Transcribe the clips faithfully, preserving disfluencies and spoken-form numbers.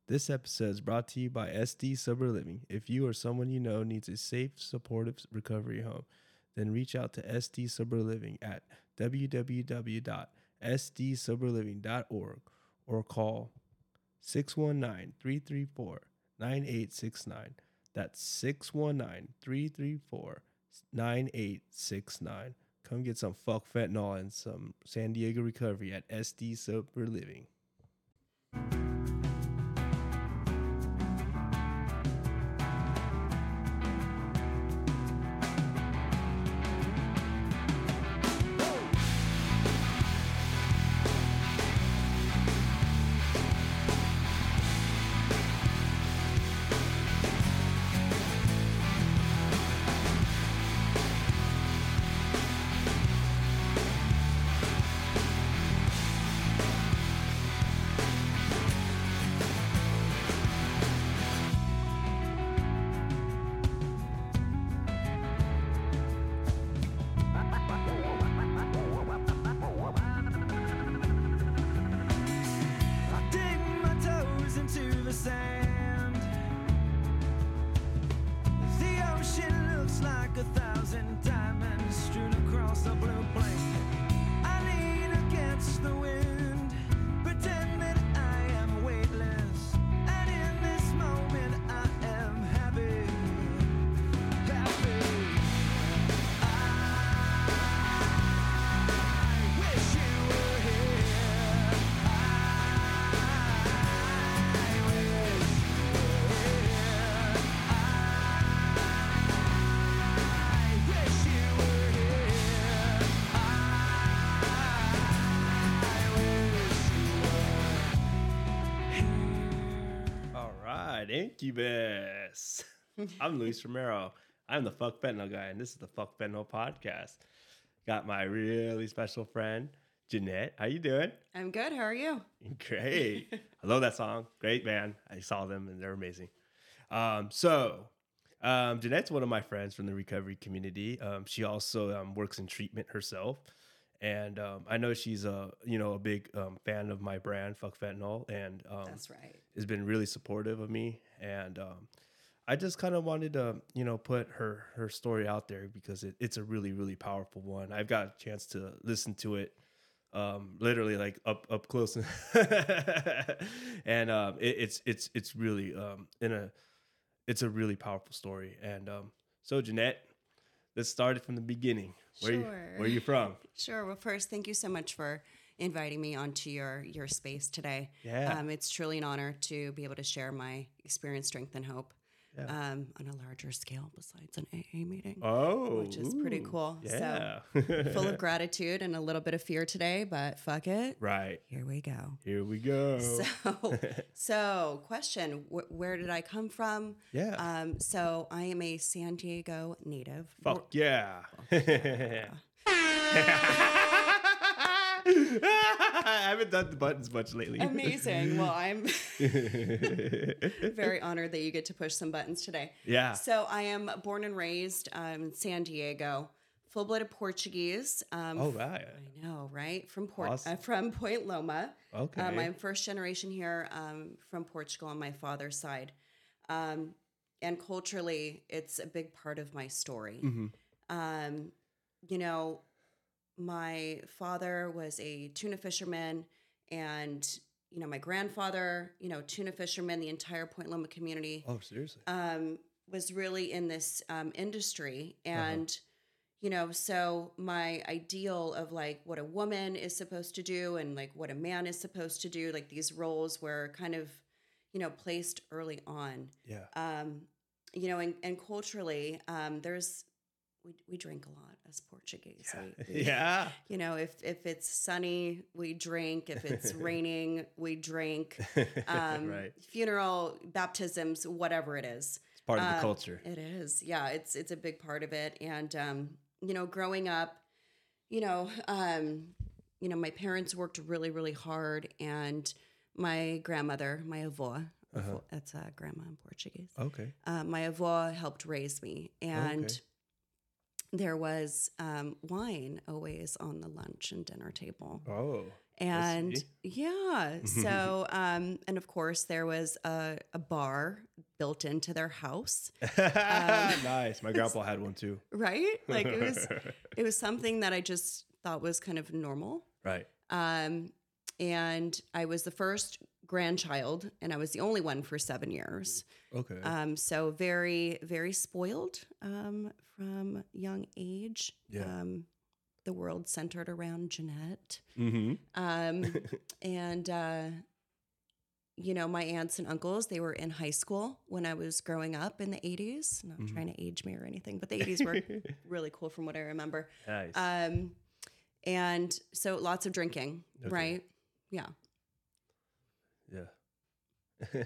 This episode is brought to you by S D Sober Living. If you or someone you know needs a safe, supportive recovery home, then reach out to S D Sober Living at w w w dot s d sober living dot org or call six one nine, three three four, nine eight six nine. That's six one nine, three three four, nine eight six nine. Come get some fuck fentanyl and some San Diego recovery at S D Sober Living. Incubus. I'm Luis Romero. I'm the Fuck Fentanyl guy, and this is the Fuck Fentanyl podcast. Got my really special friend, Jeanette. How you doing? I'm good. How are you? Great. I love that song. Great band. I saw them, and they're amazing. Um, so, um, Jeanette's one of my friends from the recovery community. Um, she also um, works in treatment herself. And um, I know she's a you know a big um, fan of my brand, Fuck Fentanyl, and um, that's right. Has been really supportive of me. And um, I just kind of wanted to you know put her her story out there because it, it's a really really powerful one. I've got a chance to listen to it, um, literally like up up close, and um, it, it's it's it's really um, in a it's a really powerful story. And um, so Jeanette, let's start it from the beginning. Where sure. You, where are you from? Sure. Well, first, thank you so much for inviting me onto your your space today. Yeah. Um, it's truly an honor to be able to share my experience, strength, and hope yeah. um, on a larger scale besides an A A meeting. Oh. Which is pretty cool. Yeah. So, full of gratitude and a little bit of fear today, but fuck it. Right. Here we go. Here we go. So, so question, wh- where did I come from? Yeah. Um, so I am a San Diego native. Fuck yeah. Fuck yeah. I haven't done the buttons much lately. Amazing. Well, I'm very honored that you get to push some buttons today. Yeah. So I am born and raised um, in San Diego, full-blooded Portuguese. Um, oh, right. I know, right? From Port, Awesome. uh, from Point Loma. Okay. Um, I'm first generation here um, from Portugal on my father's side. Um, and culturally, it's a big part of my story. Mm-hmm. Um, you know, my father was a tuna fisherman, and you know, my grandfather, you know, tuna fisherman. The entire Point Loma community. Oh, seriously. Um, was really in this um, industry, and Uh-huh. you know, so my ideal of like what a woman is supposed to do, and like what a man is supposed to do, like these roles were kind of, you know, placed early on. Yeah. Um, you know, and, and culturally, um, there's. We we drink a lot as Portuguese. Yeah. We, we, yeah. You know, if if it's sunny, we drink. If it's raining, we drink. Um, right. Funeral, baptisms, whatever it is. It's part of the Um, culture. It is. Yeah, it's it's a big part of it. And um, you know, growing up, you know, um, you know, my parents worked really, really hard, and my grandmother, my avó, Uh-huh. that's uh, grandma in Portuguese. Okay. Uh, my avó helped raise me, and Okay. there was um, wine always on the lunch and dinner table. Oh. And see. yeah, so um, and of course there was a, a bar built into their house, Nice. My grandpa had one too. right? Like it was it was something that I just thought was kind of normal. Right. Um, and I was the first grandchild, and I was the only one for seven years. Okay. Um, so very, very spoiled um, from young age. Yeah. Um, the world centered around Jeanette. Mm-hmm. Um, and, uh, you know, my aunts and uncles, they were in high school when I was growing up in the eighties. Not Mhm. trying to age me or anything, but the eighties were really cool from what I remember. Nice. Um, and so lots of drinking, Okay. right? Yeah. yeah.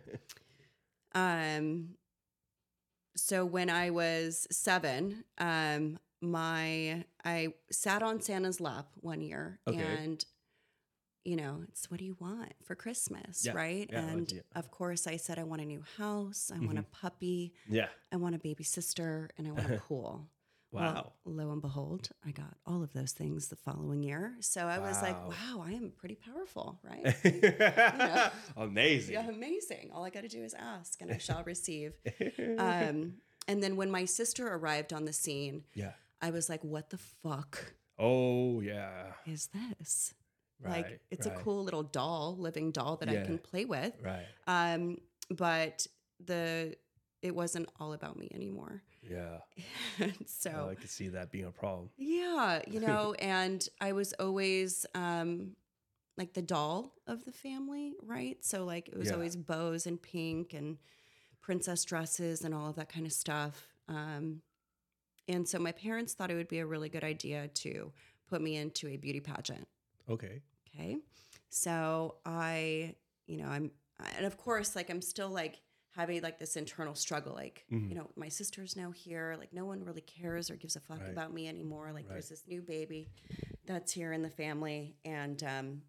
Um, so when I was seven, um, my I sat on Santa's lap one year, Okay. and you know, it's what do you want for Christmas, Yeah, right? yeah, like, and yeah. of course, I said I want a new house, I want a puppy, yeah. I want a baby sister, and I want a pool. Wow. Well, lo and behold, I got all of those things the following year. So I was like, Wow. wow, I am pretty powerful, right? Amazing. Yeah, amazing. All I got to do is ask and I shall receive. Um, and then when my sister arrived on the scene, yeah. I was like, what the fuck Oh yeah. is this? Right. Like, it's right, a cool little doll, living doll that Yeah. I can play with. Right. Um, but the it wasn't all about me anymore. Yeah. so Oh, I could see that being a problem. yeah, you know, and I was always um like the doll of the family, right? So like it was Yeah. always bows and pink and princess dresses and all of that kind of stuff. Um and so my parents thought it would be a really good idea to put me into a beauty pageant. Okay. Okay. So I, you know, I'm and of course like I'm still like having like this internal struggle, like, Mhm. you know, my sister's now here, like no one really cares or gives a fuck Right. about me anymore. Like Right. there's this new baby that's here in the family. And um,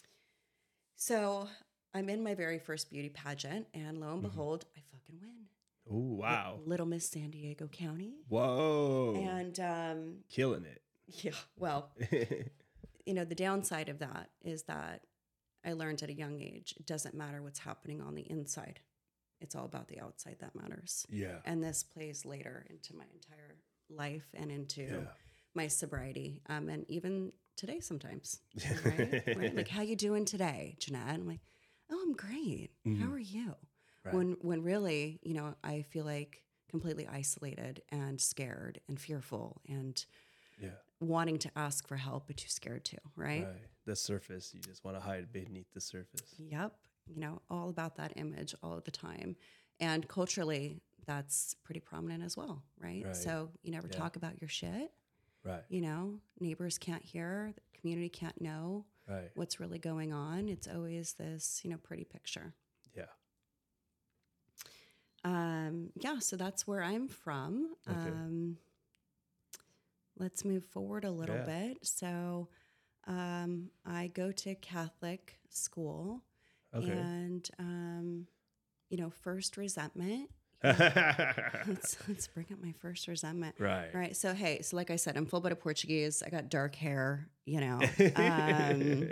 so I'm in my very first beauty pageant, and lo and Mhm. behold, I fucking win. Oh wow. Little Miss San Diego County. Whoa. And um, Killing it. yeah, well, you know, the downside of that is that I learned at a young age, it doesn't matter what's happening on the inside. It's all about the outside that matters. yeah. And this plays later into my entire life and into Yeah. my sobriety. Um, and even today sometimes, right? Right? Like, how you doing today, Jeanette? I'm like, oh, I'm great. Mhm. How are you? Right. When, when really, you know, I feel like completely isolated and scared and fearful and yeah. wanting to ask for help, but too scared to, right? Right. The surface. You just want to hide beneath the surface. Yep. You know, all about that image all of the time. And culturally, that's pretty prominent as well, right? Right. So you never Yeah. talk about your shit, Right. you know, neighbors can't hear, the community can't know Right. what's really going on. It's always this, you know, pretty picture. Yeah. Um, yeah, so that's where I'm from. Okay. Um, let's move forward a little Yeah. bit. So um, I go to Catholic school. Okay. And, um, you know, first resentment. let's, let's bring up my first resentment. right. Right. So, hey, so like I said, I'm full blooded Portuguese. I got dark hair, you know. Um,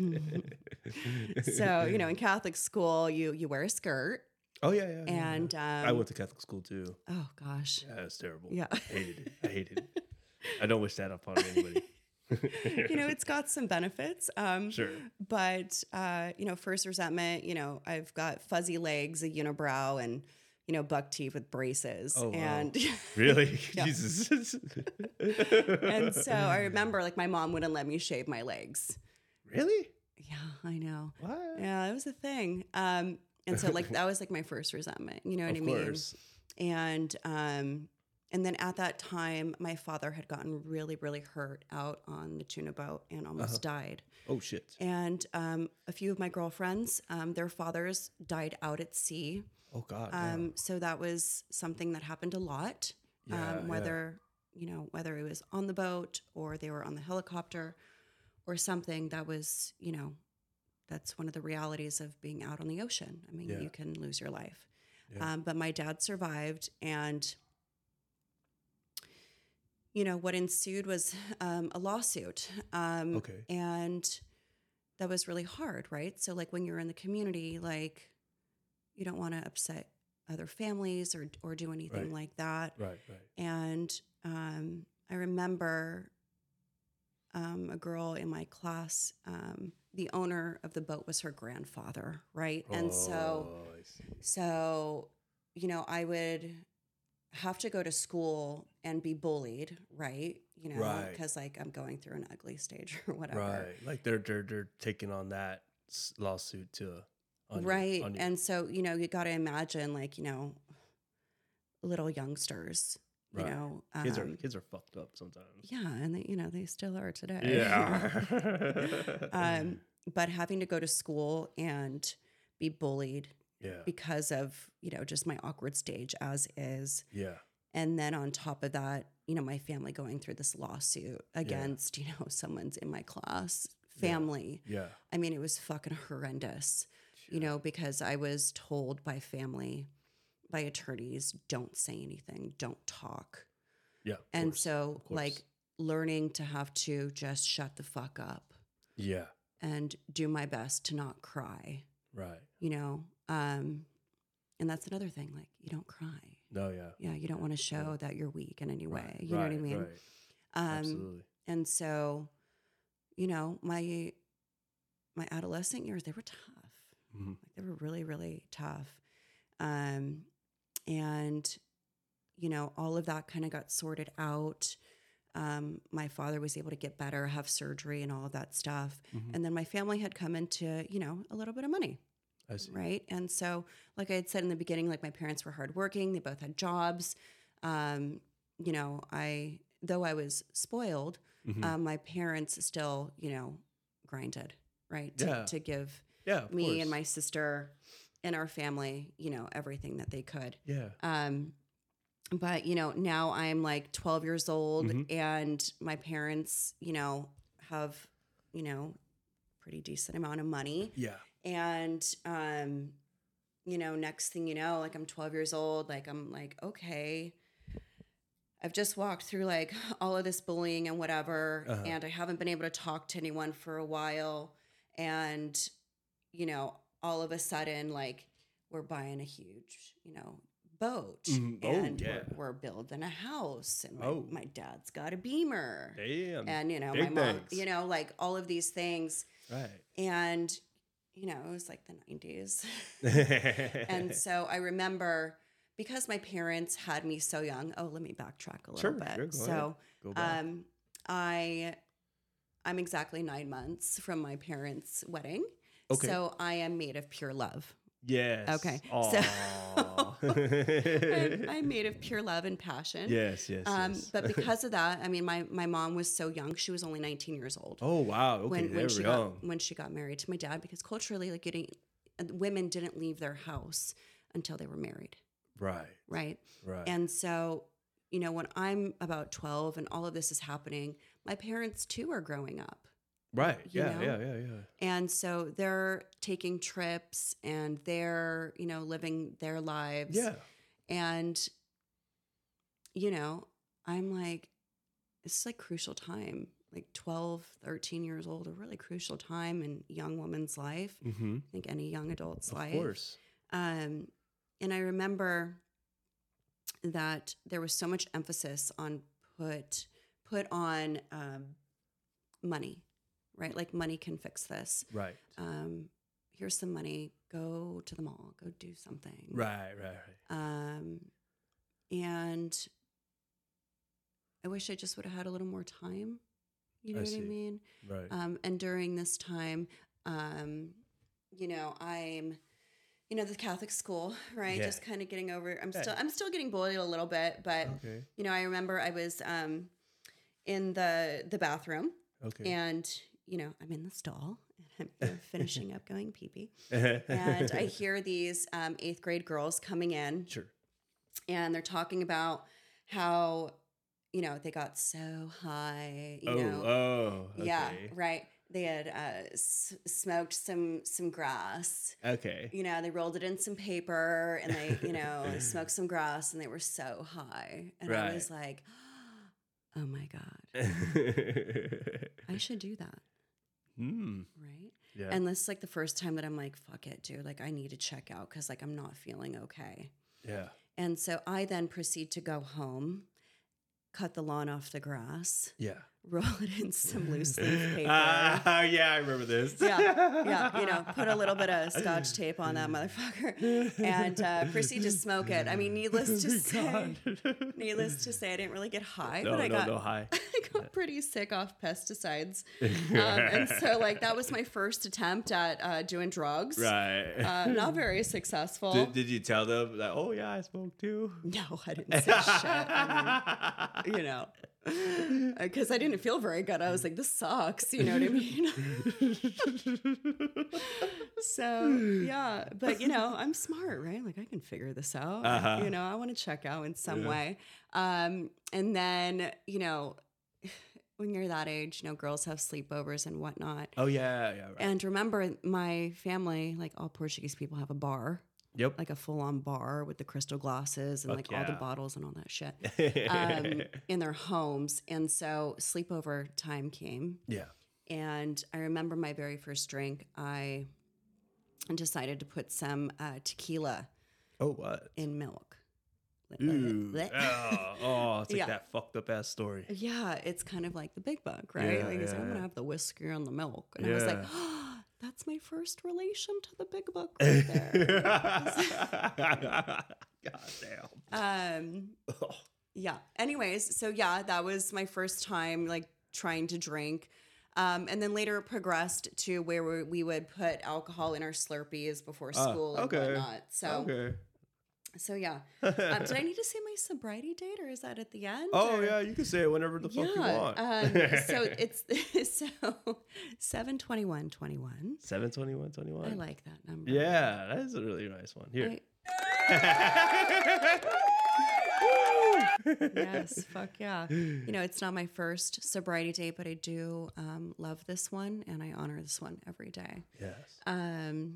so, you know, in Catholic school, you you wear a skirt. Oh yeah, yeah. yeah, And yeah. um, I went to Catholic school too. oh, gosh. Yeah, it was terrible. Yeah. I hated it. I hated it. I don't wish that upon anybody. You know, it's got some benefits. Um, Sure. But, uh, you know, first resentment, you know, I've got fuzzy legs, a unibrow, and, you know, buck teeth with braces. Oh, wow. and Really? Yeah. Jesus. And so I remember like my mom wouldn't let me shave my legs. Really? Yeah, I know. What? Yeah, it was a thing. Um, and so like that was like my first resentment, you know what Of I mean? course. And um, and then at that time, my father had gotten really, really hurt out on the tuna boat and almost Uh-huh. died. Oh shit. And um, a few of my girlfriends, um, their fathers died out at sea. Oh god. Um, so that was something that happened a lot. Yeah, yeah. um, whether you know whether it was on the boat or they were on the helicopter or something, that was you know that's one of the realities of being out on the ocean. I mean, Yeah. you can lose your life. Yeah. Um, but my dad survived, and you know what ensued was um, a lawsuit. Um, Okay. and that was really hard, right? So like when you're in the community, like you don't want to upset other families or or do anything Right. like that. Right, right. And um, I remember um, a girl in my class, um, the owner of the boat was her grandfather, right? And so, Oh, I see. so, you know, I would have to go to school and be bullied, right? You know, Right. because like I'm going through an ugly stage or whatever. Right. Like they're they're they're taking on that s- lawsuit to on your- Right. on your- And so, you know, you got to imagine like, you know, little youngsters, you Right. know, kids are um, kids are fucked up sometimes. yeah. And they, you know, they still are today. Yeah. um, but having to go to school and be bullied yeah. because of, you know, just my awkward stage as is. Yeah. And then on top of that, you know, my family going through this lawsuit against, you know, someone's in my class family. Yeah. I mean, it was fucking horrendous, you know, because I was told by family, by attorneys, don't say anything, don't talk. Yeah. of And course, so, of course. like, learning to have to just shut the fuck up Yeah. and do my best to not cry, Right. you know? Um, and that's another thing, like, you don't cry. No. Yeah. Yeah, you don't want to show Yeah. that you're weak in any way. Right, You know what I right, mean? Right. Um, Absolutely. And so, you know, my my adolescent years, they were tough. Mhm. Like they were really, really tough. Um, and, you know, all of that kind of got sorted out. Um, my father was able to get better, have surgery and all of that stuff. Mhm. And then my family had come into, you know, a little bit of money. I see. Right. And so, like I had said in the beginning, like my parents were hardworking. They both had jobs. Um, you know, I, though I was spoiled, Mhm. um, my parents still, you know, grinded, right. To, Yeah. to give Yeah. Of me course. and my sister and our family, you know, everything that they could. Yeah. Um, but, you know, now I'm like twelve years old Mhm. and my parents, you know, have, you know, pretty decent amount of money. Yeah. And, um, you know, next thing you know, like I'm twelve years old, like I'm like, okay, I've just walked through like all of this bullying and whatever, Uh-huh. and I haven't been able to talk to anyone for a while. And, you know, all of a sudden, like we're buying a huge, you know, boat Mhm. Oh, and yeah. we're, we're building a house and my, Oh. my dad's got a Beamer Damn. and, you know, Big my mom, things. you know, like all of these things. Right. And, you know, it was like the nineties. And so I remember because my parents had me so young. Oh, let me backtrack a little Sure, bit. sure, go so ahead. Go back. um I I'm exactly nine months from my parents' wedding. Okay. So I am made of pure love. Yes. okay, So. I'm, I'm made of pure love and passion. yes. Yes. Um, yes. but because of that, I mean, my, my mom was so young; she was only nineteen years old. oh wow. Okay. when they when were she young. got when she got married to my dad, because culturally, like getting women didn't leave their house until they were married, Right. right? Right. And so, you know, when I'm about twelve and all of this is happening, my parents too are growing up. right. you Yeah. know? Yeah. Yeah. Yeah. And so they're taking trips and they're, you know, living their lives. Yeah. And, you know, I'm like, it's like crucial time, like twelve, thirteen years old, a really crucial time in a young woman's life. Mm-hmm. I think any young adult's Of life. course. Um, and I remember that there was so much emphasis on put put on um, money, right? Like money can fix this. Right. Um, here's some money. Go to the mall. Go do something. Right. Right. Right. Um, and I wish I just would have had a little more time. You know I what I see. mean? Right. Um, and during this time, um, you know, I'm, you know, the Catholic school, right? Yeah. Just kind of getting over. I'm Yeah. still, I'm still getting bullied a little bit, but okay. you know, I remember I was um, in the the bathroom, Okay. and you know, I'm in the stall, and I'm you know, finishing up going pee pee, and I hear these um, eighth grade girls coming in, Sure. and they're talking about how, you know, they got so high, you oh. know, Oh. Okay. yeah, right. They had uh, s- smoked some some grass. Okay. You know, they rolled it in some paper and they, you know, smoked some grass and they were so high. And I Right. was like, oh my God, I should do that. Hmm. Right. Yeah. And this is like the first time that I'm like, fuck it, dude. Like I need to check out because like I'm not feeling okay. Yeah. And so I then proceed to go home, cut the lawn off the grass, Yeah. roll it in some loose leaf paper. Uh, yeah, I remember this. Yeah, yeah, you know, put a little bit of Scotch tape on that motherfucker and uh, proceed to smoke it. I mean, needless to say, needless to say, I didn't really get high, No, but I no, got, no high. I got pretty sick off pesticides. Um, and so, like, that was my first attempt at uh, doing drugs. Right. Uh, not very successful. Did, did you tell them that, oh, yeah, I smoke too? No, I didn't say shit. I mean, you know, because I didn't feel very good. I was like, this sucks. You know what I mean? So, yeah. But, you know, I'm smart, right? Like, I can figure this out. Uh-huh. You know, I want to check out in some Yeah. way. Um, and then, you know, when you're that age, you know, girls have sleepovers and whatnot. Oh, yeah, yeah, right. And remember, my family, like all Portuguese people, have a bar. Yep. Like a full-on bar with the crystal glasses and Fuck like all the yeah. bottles and all that shit um, in their homes. And so sleepover time came. Yeah. And I remember my very first drink, I decided to put some uh, tequila Oh, what? in milk. Ooh. Oh, oh, it's like Yeah. that fucked up ass story. Yeah, it's kind of like the big bug, right? Yeah, like, it's like, I'm yeah. going to have the whiskey and the milk. And I was like, Yeah. oh, that's my first relation to the big bug right there. God damn. um, Yeah. Anyways, so yeah, that was my first time like trying to drink. Um, and then later it progressed to where we, we would put alcohol in our Slurpees before Ah, school and okay. whatnot. So, Okay. so yeah. Um, did I need to say my sobriety date or is that at the end? Oh, or? yeah, you can say it whenever the fuck you want. Um, so it's so seven twenty-one twenty-one. seven twenty-one twenty-one. I like that number. Yeah, that is a really nice one. Here. I- yes, fuck yeah. You know, it's not my first sobriety date, but I do um, love this one, and I honor this one every day. Yes. Um,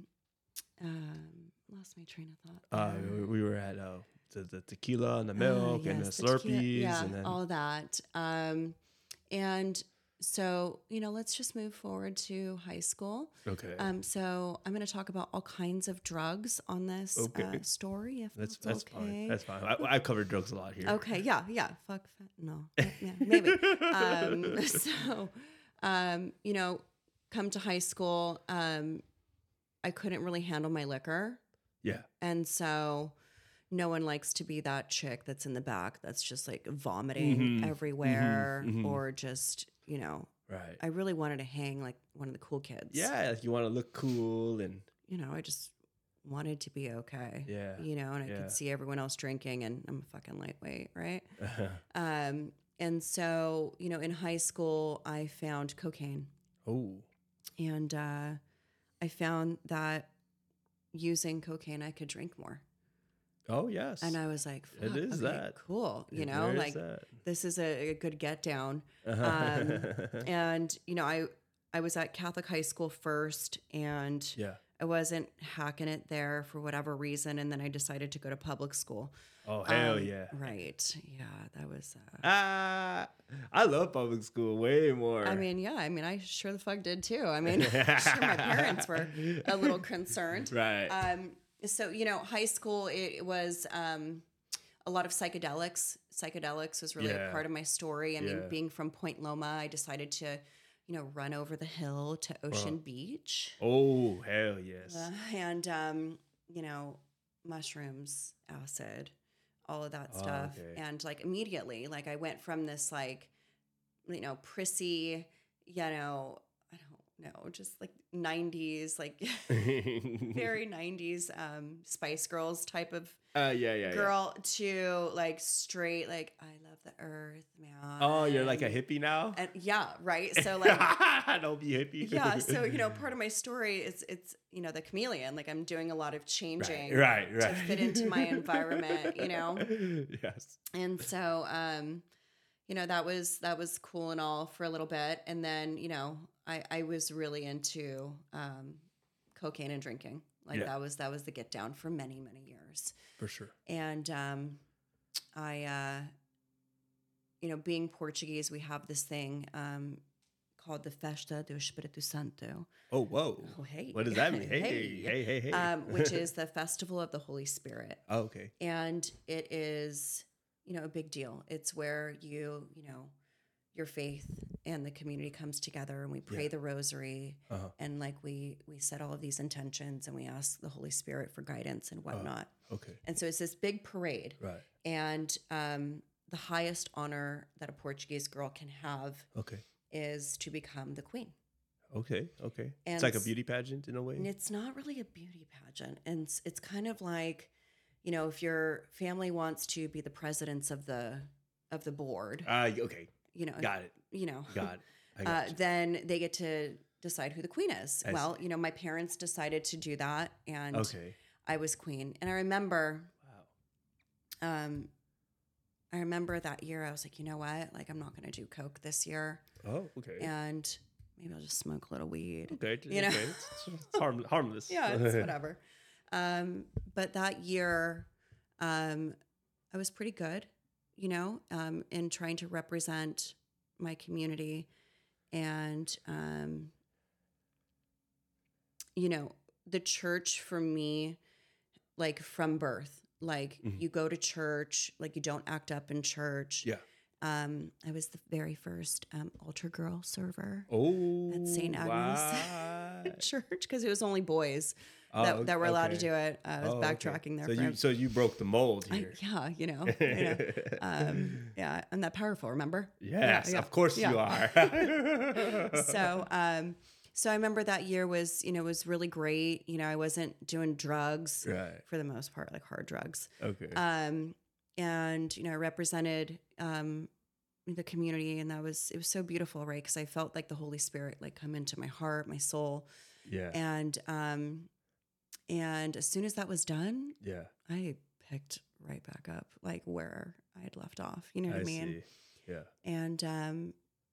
um, lost my train of thought. Uh, there. we- we were at uh, the, the tequila and the Uh, milk and the yes, tequila- Slurpees. yeah, and then, all that. Um, and so, you know, let's just move forward to high school. okay. Um, so I'm going to talk about all kinds of drugs on this Okay. uh, story, if that's that's, that's okay. fine. That's fine. I, I've covered drugs a lot here. Okay, yeah, yeah. Fuck, fat, no, yeah, maybe. Um, so, um, you know, come to high school, um, I couldn't really handle my liquor, Yeah. and so no one likes to be that chick that's in the back that's just like vomiting Mhm, everywhere, mhm, mhm. or just, you know, Right. I really wanted to hang like one of the cool kids. Yeah, like you want to look cool and You know, I just wanted to be okay. Yeah, You know, and I yeah. could see everyone else drinking, and I'm a fucking lightweight, right? Um, and so, you know, in high school, I found cocaine, oh, and uh, I found that using cocaine, I could drink more. oh yes. And I was like, It Fuck, is okay, that. cool. You It know, is like that. this is a, a good get down. Um, and, you know, I, I was at Catholic high school first, and yeah. I wasn't hacking it there for whatever reason. And then I decided to go to public school. Oh hell Um, yeah. Right. Yeah, that was. Uh, Ah, I love public school way more. I mean, yeah. I mean, I sure the fuck did too. I mean, I'm sure my parents were a little concerned. right. Um, so you know, high school it, it was um, a lot of psychedelics. Psychedelics was really Yeah. a part of my story. I mean, Yeah. being from Point Loma, I decided to, you know, run over the hill to Ocean Uh. Beach, oh hell yes. uh, and um, you know, mushrooms, acid, all of that Oh, stuff, okay. and like immediately, like I went from this like, you know, prissy, you know, I don't know, just like nineties, like very nineties um, Spice Girls type of uh, yeah, yeah, girl to like straight, like I love the earth, man. yeah. Oh, you're like a hippie now. And yeah, right. So like, Don't be hippie. yeah. So you know, part of my story is it's you know the chameleon. Like I'm doing a lot of changing, right, right, to right. fit into my environment. You know, Yes. and so um, you know that was that was cool and all for a little bit, and then you know I I was really into um, cocaine and drinking. Like Yeah. that was that was the get down for many many years. For sure. And um, I, uh, you know, being Portuguese, we have this thing um, called the Festa do Espírito Santo. Oh, whoa. Oh, hey. What does that mean? Hey, hey, hey, hey. hey. Um, which is the Festival of the Holy Spirit. Oh, okay. And it is, you know, a big deal. It's where you, you know, your faith and the community comes together and we pray Yeah. the rosary Uh-huh. and like we we set all of these intentions and we ask the Holy Spirit for guidance and whatnot. Okay. And so it's this big parade. Right. And um, the highest honor that a Portuguese girl can have Okay. is to become the queen. Okay. Okay. And it's like a s- beauty pageant in a way. And it's not really a beauty pageant. And it's, it's kind of like, you know, if your family wants to be the presidents of the of the board, Ah, okay. you know, Got it. you know, Got it. I uh, got you. then they get to decide who the queen is. I well, you know, my parents decided to do that, and Okay. I was queen. And I remember, Wow. um, I remember that year. I was like, you know what? Like, I'm not going to do coke this year, Oh, okay. and maybe I'll just smoke a little weed. Okay. You know? okay. It's, it's harm, harmless. Yeah, it's whatever. Um, but that year, um, I was pretty good, you know, um, in trying to represent my community. And, um, you know, the church for me, like from birth, like Mhm. you go to church, like you don't act up in church. Yeah. Um, I was the very first um, altar girl server Oh. at Saint Agnes what? church because it was only boys Oh, that, that were allowed okay. to do it. Uh, I was Oh, okay. backtracking there. So for you, a- so you broke the mold I, here. yeah, you know, you know. Um, yeah, I'm that powerful. Remember? Yes, yeah, of course yeah. you are. So, um, so I remember that year was, you know, was really great. You know, I wasn't doing drugs right. for the most part, like hard drugs. Okay. Um, and you know, I represented um, the community, and that was it was so beautiful, right? Because I felt like the Holy Spirit like come into my heart, my soul, yeah. and um, and as soon as that was done, yeah. I picked right back up, like where I had left off. You know what I, I mean? see. Yeah. And um,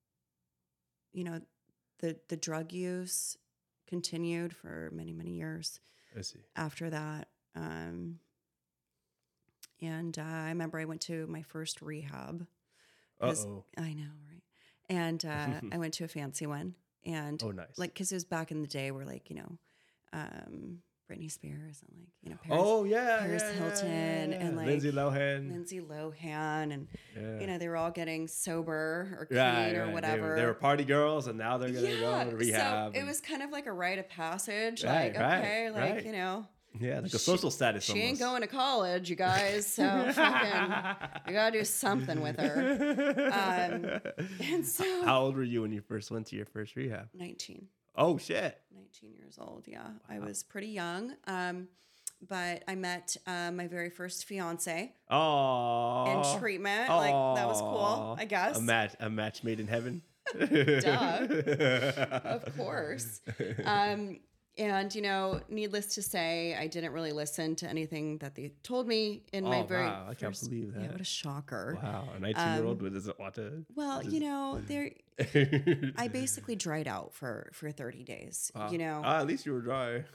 you know, the the drug use continued for many many years I see. after that. Um, and uh, I remember I went to my first rehab. Uh 'cause- oh. I know, right? And uh, I went to a fancy one, and Oh, nice. like because it was back in the day where like you know, um, Britney Spears and like you know Paris, oh yeah. Paris yeah, Hilton yeah, yeah. and, like, Lindsay Lohan. Lindsay Lohan, and yeah. you know they were all getting sober or clean right, or right. They whatever. were, they were party girls, and now they're gonna yeah, go to rehab. so it and- was kind of like a rite of passage. Right, like right, okay, like right. you know, yeah, like a she- social status. she almost. ain't going to college, you guys. So fucking, you gotta do something with her. Um, and so How old were you when you first went to your first rehab? nineteen. Oh shit. nineteen years old. Yeah, I was pretty young. Um, but I met uh, my very first fiance Oh. in treatment. Like that was cool, I guess. A match, a match made in heaven. Duh. Of course. Um, and you know, needless to say, I didn't really listen to anything that they told me in my Oh, very wow, I can't first- believe Yeah, that. what a shocker. Wow, a nineteen-year-old Um, doesn't want to. Well, just- you know, there I basically dried out for for thirty days. Wow. You know, Ah, at least you were dry.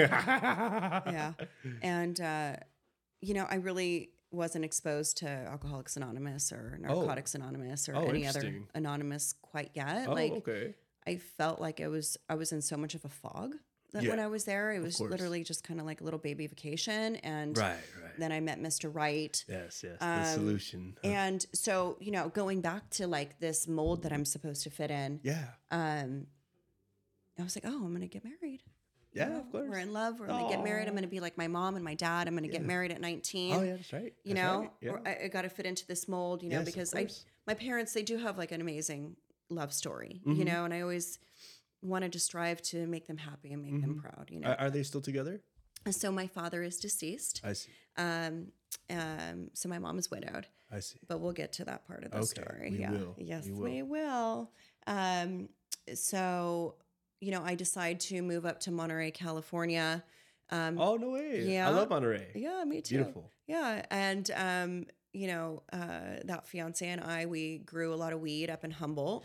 yeah, and uh, you know, I really wasn't exposed to Alcoholics Anonymous or Narcotics Anonymous or Oh, any other interesting. anonymous quite yet. Oh, like okay. I felt like it was I was in so much of a fog that Yeah, when I was there. It was course. literally just kind of like a little baby vacation, and Right, right. then I met Mister Right. Yes, yes. The Um, solution. Huh. And so, you know, going back to like this mold that I'm supposed to fit in, yeah. um, I was like, oh, I'm gonna get married. You Yeah, know, of course. We're in love. We're gonna get married. I'm Aw. gonna be like my mom and my dad. I'm gonna get Yeah. married at nineteen. Oh, yeah, that's right. You That's know, right. Yeah. Or I, I got to fit into this mold. You know, Yes, of because I, course. my parents, they do have like an amazing love story. Mhm. You know, and I always wanted to strive to make them happy and make them proud. You know, Are, are they still together? and so my father is deceased. I see. Um, um, so my mom is widowed. I see. But we'll get to that part of the Okay, story. we yeah. will. Yes, We we will. will. Um, so, you know, I decide to move up to Monterey, California. Um, Oh, no way. Yeah. I love Monterey. yeah, me too. Beautiful. Yeah. And, um, you know, uh, that fiance and I, we grew a lot of weed up in Humboldt.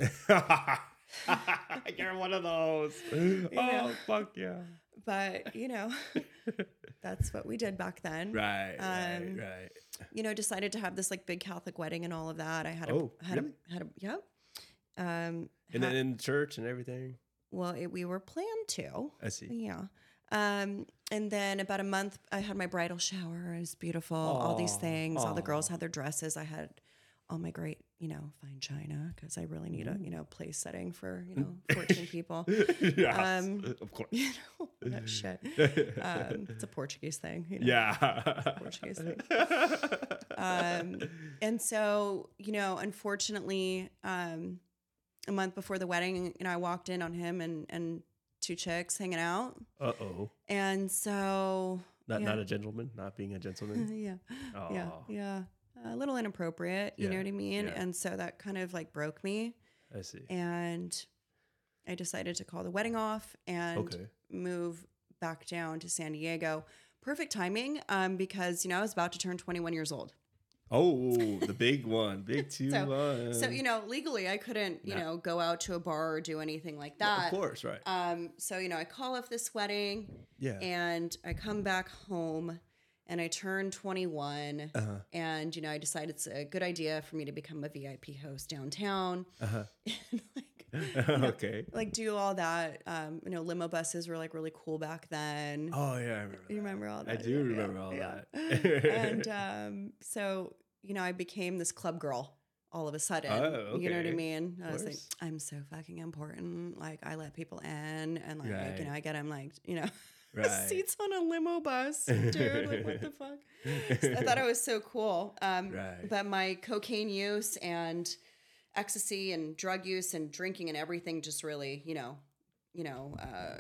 You're one of those. know. Oh, fuck yeah. But, you know, that's what we did back then. Right, Um, right, right. You know, decided to have this like big Catholic wedding and all of that. I had a, Oh, had really? a, had a, yep. Um, And ha- then in church and everything. well, it, we were planned to. I see. Yeah. Um, and then about a month, I had my bridal shower. It was beautiful. All these Aw, things. All the girls aw. had their dresses. I had all my great, you know, fine china because I really need a, you know, place setting for, you know, fourteen people. Yes, Um, of course. You know, that shit. Um, it's a Portuguese thing. You know? Yeah. Portuguese thing. Um, and so, you know, unfortunately, um, a month before the wedding, you know, I walked in on him and, and two chicks hanging out. Uh oh. And so, Not yeah. not a gentleman, not being a gentleman. yeah, yeah, Oh, yeah, a little inappropriate, you know Yeah, what I mean? yeah. And so that kind of like broke me. I see. And I decided to call the wedding off and Okay. move back down to San Diego. Perfect timing, um, because you know I was about to turn twenty-one years old. Oh, the big one, big two So- one. So you know, legally, I couldn't, you Nah. know, go out to a bar or do anything like that. Of course, right? Um, so you know, I call off this wedding, Yeah. and I come back home, and I turn twenty-one, Uh huh. and you know, I decide it's a good idea for me to become a V I P host downtown, Uh huh. and like, Okay. like do all that. Um, you know, limo buses were like really cool back then. Oh yeah, I remember. You that. remember all that? I do Yeah, remember yeah, all yeah. that. And um, so, you know, I became this club girl all of a sudden. Oh, You know what I okay. mean? I was like, course. I'm so fucking important. Like, I let people in, and like, Right. you know, I get them like, you know, Right. seats on a limo bus, dude. Like, what the fuck? So I thought it was so cool. Um, Right. But my cocaine use and ecstasy and drug use and drinking and everything just really, you know, you know, uh,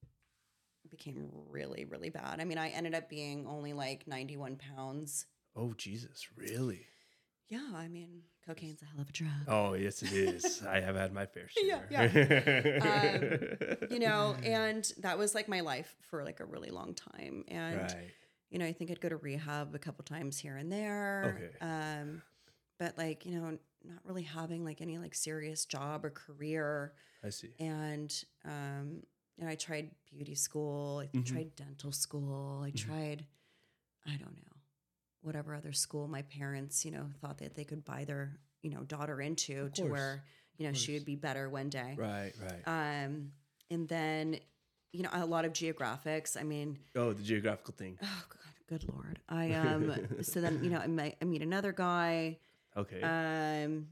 became really, really bad. I mean, I ended up being only like ninety-one pounds. Oh Jesus, really? Yeah, I mean, cocaine's a hell of a drug. Oh yes, it is. I have had my fair Yeah, share. Um, You know, and that was like my life for like a really long time. And right. you know, I think I'd go to rehab a couple times here and there. Okay. Um, but like, you know, not really having like any like serious job or career. I see. And um, you know, I tried beauty school, I Mhm. tried dental school, I Mhm. tried, I don't know, whatever other school my parents, you know, thought that they could buy their, you know, daughter into Of to course. where, you know, she course. would be better one day. Right. Right. Um, and then, you know, a lot of geographics. I mean, oh, the geographical thing. oh God, good Lord. I um so then, you know, I might I meet another guy, Okay. um,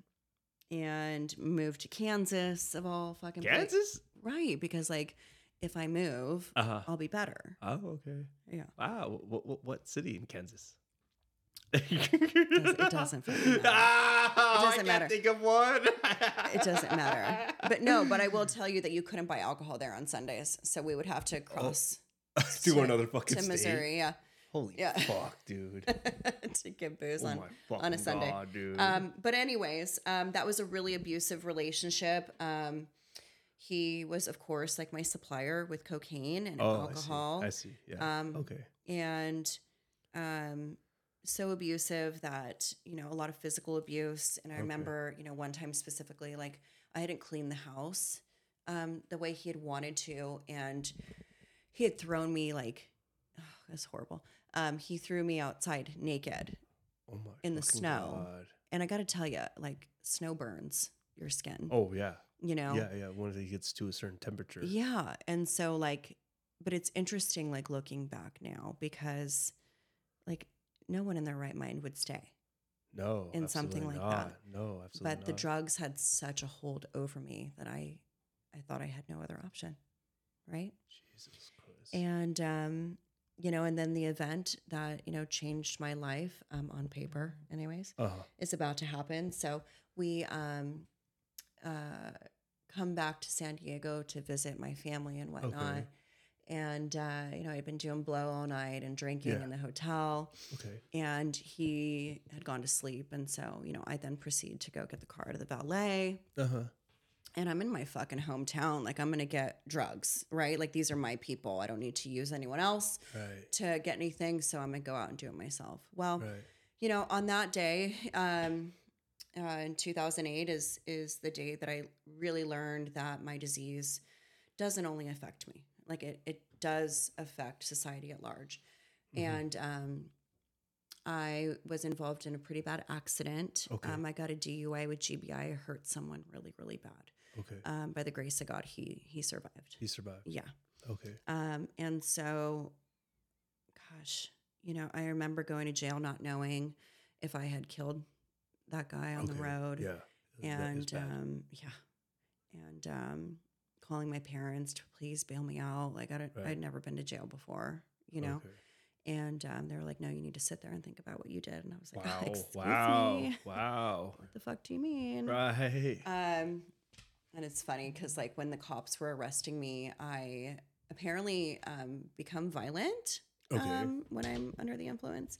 and move to Kansas of all fucking places. Kansas. Right, because like if I move, Uh huh. I'll be better. Oh, okay. Yeah. Wow. What, what, what city in Kansas? it doesn't fucking matter. Ah, It doesn't I can't matter. think of one. It doesn't matter. But no, but I will tell you that you couldn't buy alcohol there on Sundays. So we would have to cross to another fucking to state. Missouri, yeah. Holy Yeah. fuck, dude. to get booze Oh on. my fucking on a Sunday. God, dude. Um, but anyways, um, that was a really abusive relationship. Um, he was, of course, like my supplier with cocaine and oh, alcohol. I see. I see. Yeah. Um, okay. and um, so abusive that, you know, a lot of physical abuse. And I Okay. remember, you know, one time specifically, like I hadn't cleaned the house um, the way he had wanted to. And he had thrown me like, oh, that's horrible. Um, he threw me outside naked. Oh my. in the fucking snow. God. And I got to tell you, like snow burns your skin, Oh yeah. you know? Yeah, yeah. Once it gets to a certain temperature. Yeah. And so like, but it's interesting, like looking back now, because like no one in their right mind would stay. No. In something absolutely like not. that. No, absolutely. But the not. drugs had such a hold over me that I, I thought I had no other option. Right. Jesus Christ. And, um, you know, and then the event that, you know, changed my life um, on paper anyways, uh-huh. is about to happen. So we um, uh, come back to San Diego to visit my family and whatnot. Okay. And, uh, you know, I'd been doing blow all night and drinking Yeah. in the hotel. Okay. And he had gone to sleep. And so, you know, I then proceed to go get the car to the valet. Uh huh. And I'm in my fucking hometown. Like, I'm going to get drugs, right? Like, these are my people. I don't need to use anyone else Right. to get anything. So I'm going to go out and do it myself. Well, Right. you know, on that day, um, uh, in two thousand eight is is the day that I really learned that my disease doesn't only affect me, like it it does affect society at large. Mhm. And um, I was involved in a pretty bad accident. Okay. Um, I got a D U I with G B I. I hurt someone really, really bad. Okay. Um, by the grace of God, he he survived. He survived. Yeah. Okay. Um, and so, gosh, you know, I remember going to jail not knowing if I had killed that guy on Okay. the road. Yeah. That is And bad. um, yeah, and um, calling my parents to please bail me out. Like I don't, Right. I'd never been to jail before, you know. Okay. And um, they were like, "No, you need to sit there and think about what you did." And I was like, Wow. "Excuse Wow. me, Wow. what the fuck do you mean?" Right. Um, and it's funny because like when the cops were arresting me, I apparently um, become violent Okay. um, when I'm under the influence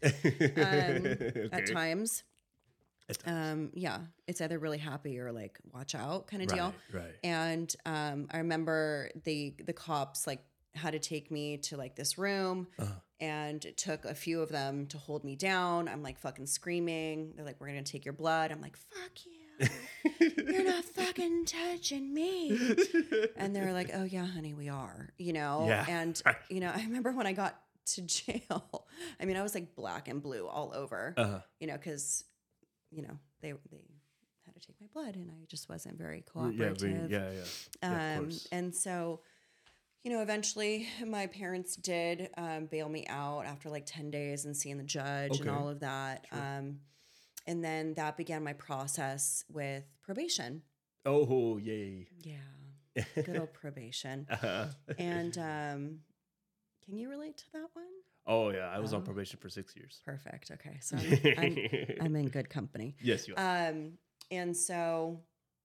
okay. at times. At times. Um, yeah, it's either really happy or like watch out kind of deal. Right. Right. And um, I remember the the cops like had to take me to like this room, Uh-huh. and it took a few of them to hold me down. I'm like fucking screaming. They're like, "We're gonna take your blood." I'm like, "Fuck you! You're not fucking touching me." And they're like, "Oh yeah, honey, we are." You know. Yeah. And you know, I remember when I got to jail. I mean, I was like black and blue all over. Uh-huh. You know, because you know they they had to take my blood, and I just wasn't very Yeah. cooperative. we- Yeah. Yeah. Yeah, of Um, course. and so, you know, eventually my parents did um, bail me out after like ten days and seeing the judge and Okay. all of that. Sure. Um, and then that began my process with probation. Oh, yay. Yeah, good old probation. uh-huh. And um, can you relate to that one? oh, yeah. I was on Oh. probation for six years. Perfect. Okay. So I'm, I'm, I'm in good company. yes, you are. Um, and so,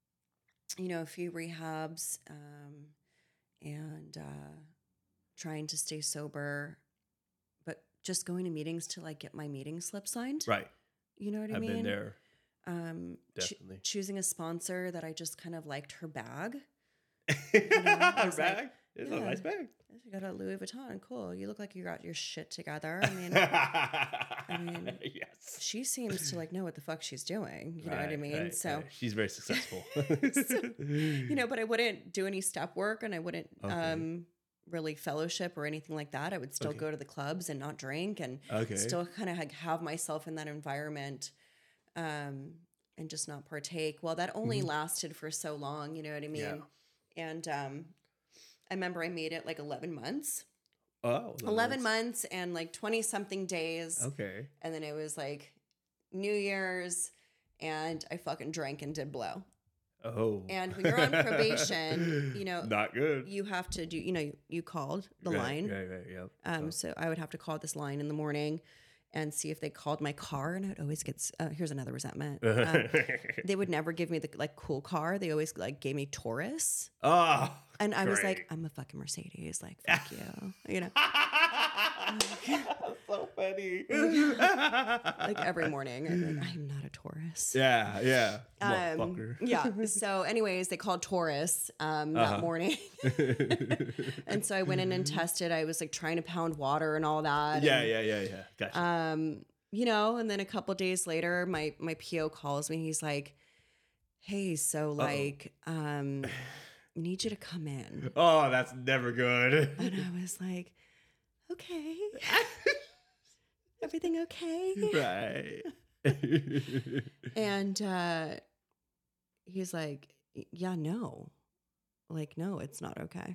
you know, a few rehabs, um, and uh, trying to stay sober, but just going to meetings to like get my meeting slip signed. right. You know what I I've mean? been there. Um, cho- Definitely. choosing a sponsor that I just kind of liked her bag. A I was like, bag? It's a yeah. nice bag. You got a Louis Vuitton. Cool. You look like you got your shit together. I mean, I mean, yes. she seems to like know what the fuck she's doing. You know what I Right, mean? right, so. right. She's very successful. You know, but I wouldn't do any step work, and I wouldn't Okay. um, really fellowship or anything like that. I would still Okay. go to the clubs and not drink, and Okay. still kind of like have myself in that environment, um, and just not partake. Well, that only Mhm. lasted for so long. You know what I mean? Yeah. And um, I remember I made it like eleven months, Oh, eleven months, and like twenty something days, Okay. and then it was like New Year's, and I fucking drank and did blow. Oh. And when you're on probation, you know, not good. you have to do, you know, you, you called the Right, line. Right, right, yeah. Um, Oh. so I would have to call this line in the morning and see if they called my car. And I'd always get, s- uh, here's another resentment. Um, they would never give me the like cool car. They always like gave me Taurus. oh, And I was like, great. I'm a fucking Mercedes. Like, fuck you. You know, so funny. like every morning, I'm like, I'm not a Taurus. yeah, yeah. Um, Motherfucker. yeah. So, anyways, they called Taurus um, that Uh-huh. morning. And so I went in and tested. I was like trying to pound water and all that. yeah, and, yeah, yeah, yeah. Gotcha. Um, you know, and then a couple days later, my my P O calls me. He's like, "Hey, so like, um, need you to come in." oh, that's never good. And I was like, "Okay, everything okay?" right. And uh, he's like, "Yeah, no, like, no, it's not okay."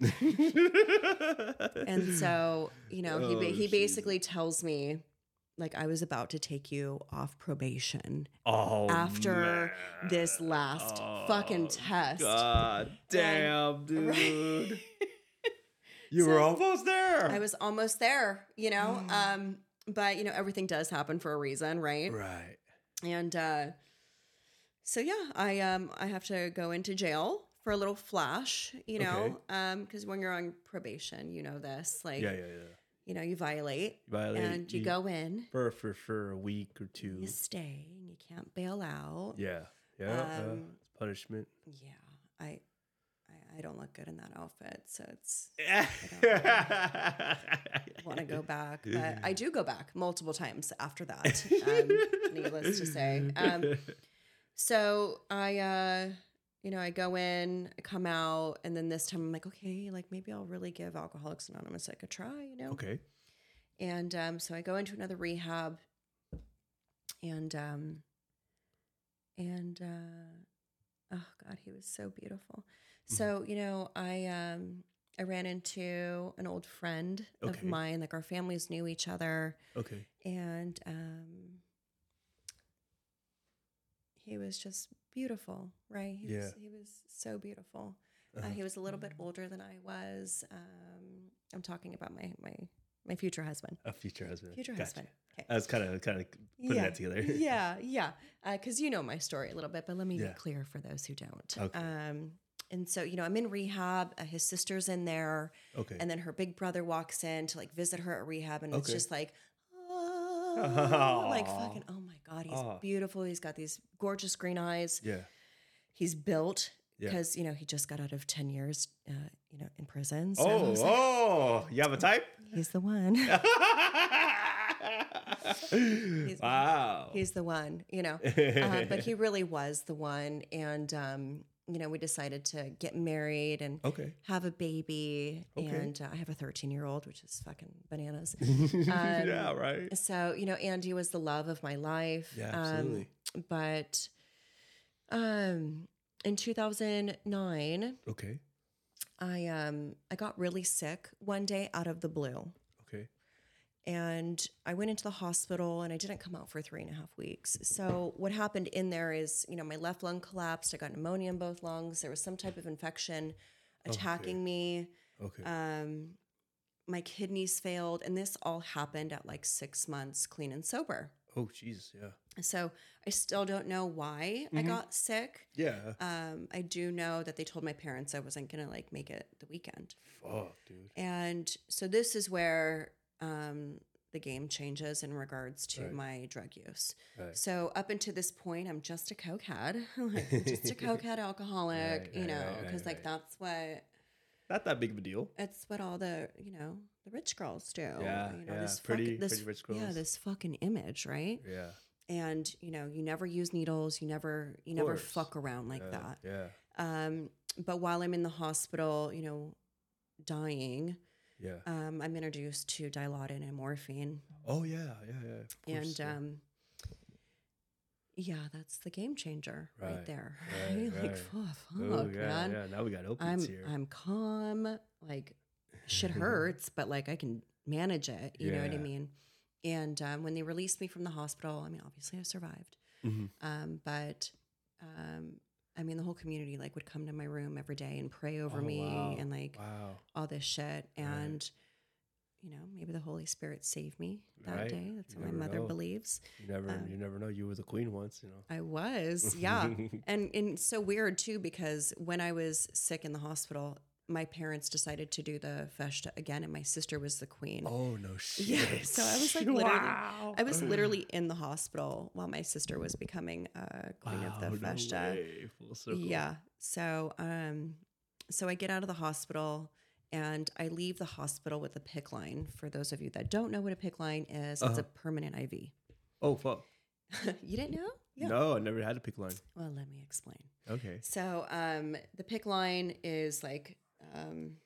And so, you know, he ba- Oh, he jeez. basically tells me, like, I was about to take you off probation oh, after man. this last fucking Oh, test. God damn, dude. Right. You were So, almost there. I was almost there, you know. Um, but you know, everything does happen for a reason, right? right. And uh, so yeah, I um I have to go into jail for a little flash, you know, um, because when you're on probation, you know this, like, Yeah, yeah, yeah. you know, you violate, You violate, and you, go in, for for for a week or two. you stay, and you can't bail out. Yeah, yeah. yeah. Um, It's punishment. Yeah, I, I, I don't look good in that outfit, so it's Yeah. want to go back, but I do go back multiple times after that. Um, needless to say. Um, so I, uh, you know, I go in, I come out, and then this time I'm like, okay, like maybe I'll really give Alcoholics Anonymous like a try, you know? okay. And um, so I go into another rehab, and um, and uh, oh God, he was so beautiful. Mm-hmm. So you know, I um, I ran into an old friend of Okay. mine. Like our families knew each other, Okay. and um, he was just beautiful, right? He Yeah. was he was so beautiful. Uh-huh. Uh, he was a little bit older than I was. Um, I'm talking about my my my future husband. A future husband. Future Gotcha. husband. Okay. I was kind of kind of putting yeah. that together. yeah, yeah. Because you know my story a little bit, but let me Yeah. get clear for those who don't. Okay. Um, and so you know, I'm in rehab. Uh, his sister's in there, Okay. and then her big brother walks in to like visit her at rehab, and it's Okay. just like, oh, like fucking, oh my God, he's Aw. beautiful. He's got these gorgeous green eyes. Yeah. He's built Yeah. because you know he just got out of ten years, uh, you know, in prison. So I Oh, was like, oh, you have a type? he's the one. Wow. He's the one, you know. Uh, but he really was the one, and um, you know, we decided to get married and Okay. have a baby. Okay. And uh, I have a thirteen year old, which is fucking bananas. Yeah, right. So you know, Andy was the love of my life. Yeah, absolutely. Um, but um, in two thousand nine, Okay. I um I got really sick one day out of the blue. Okay. And I went into the hospital and I didn't come out for three and a half weeks. So what happened in there is, you know, my left lung collapsed. I got pneumonia in both lungs. There was some type of infection attacking Okay. me. Okay. Um, my kidneys failed. And this all happened at like six months clean and sober. Oh, jeez. Yeah. So I still don't know why I Mhm. got sick. Yeah. Um, I do know that they told my parents I wasn't going to like make it the weekend. Fuck, dude. And so this is where um, the game changes in regards to Right. my drug use. Right. So up until this point, I'm just a cokehead, like I'm just a cokehead alcoholic, Right, you right, know, right, because right, like right. that's what Not that big of a deal. it's what all the you know the rich girls do. Yeah, you know, yeah, this pretty- fucking, this, pretty rich Yeah, girls. this fucking image, right? Yeah. And you know, you never use needles, you never, you never course. fuck around like yeah. that. Yeah. Um, but while I'm in the hospital, you know, dying, Yeah. um, I'm introduced to Dilaudid and morphine. Oh, yeah. Yeah. Yeah. Of course, And yeah. um, yeah, that's the game changer right, Right, there. right, like, right. oh, fuck, oh, yeah, man. yeah. Now we got opiates I'm here. I'm calm. Like, shit hurts, but like I can manage it. You know what I Yeah. mean? And um, when they released me from the hospital, I mean, obviously I survived. Mhm. Um, but um, I mean, the whole community like would come to my room every day and pray over Oh, me wow. and like Wow. all this shit. And you know, maybe the Holy Spirit saved me that Right. day. That's You what my never mother know. believes. You never, Um, you never know. You were the queen once, you know. I was, yeah. and and it's so weird too because when I was sick in the hospital, my parents decided to do the festa again, and my sister was the queen. Oh no shit. Yeah, so I was like literally, wow. I was literally in the hospital while my sister was becoming uh, queen wow, of the no festa. way. Full circle. Yeah. So, um, so I get out of the hospital and I leave the hospital with a PICC line. For those of you that don't know what a PICC line is, it's Uh-huh. a permanent I V. Oh fuck. You didn't know? Yeah. No, I never had a pick line. Well, let me explain. Okay. So, um, the PICC line is like, um,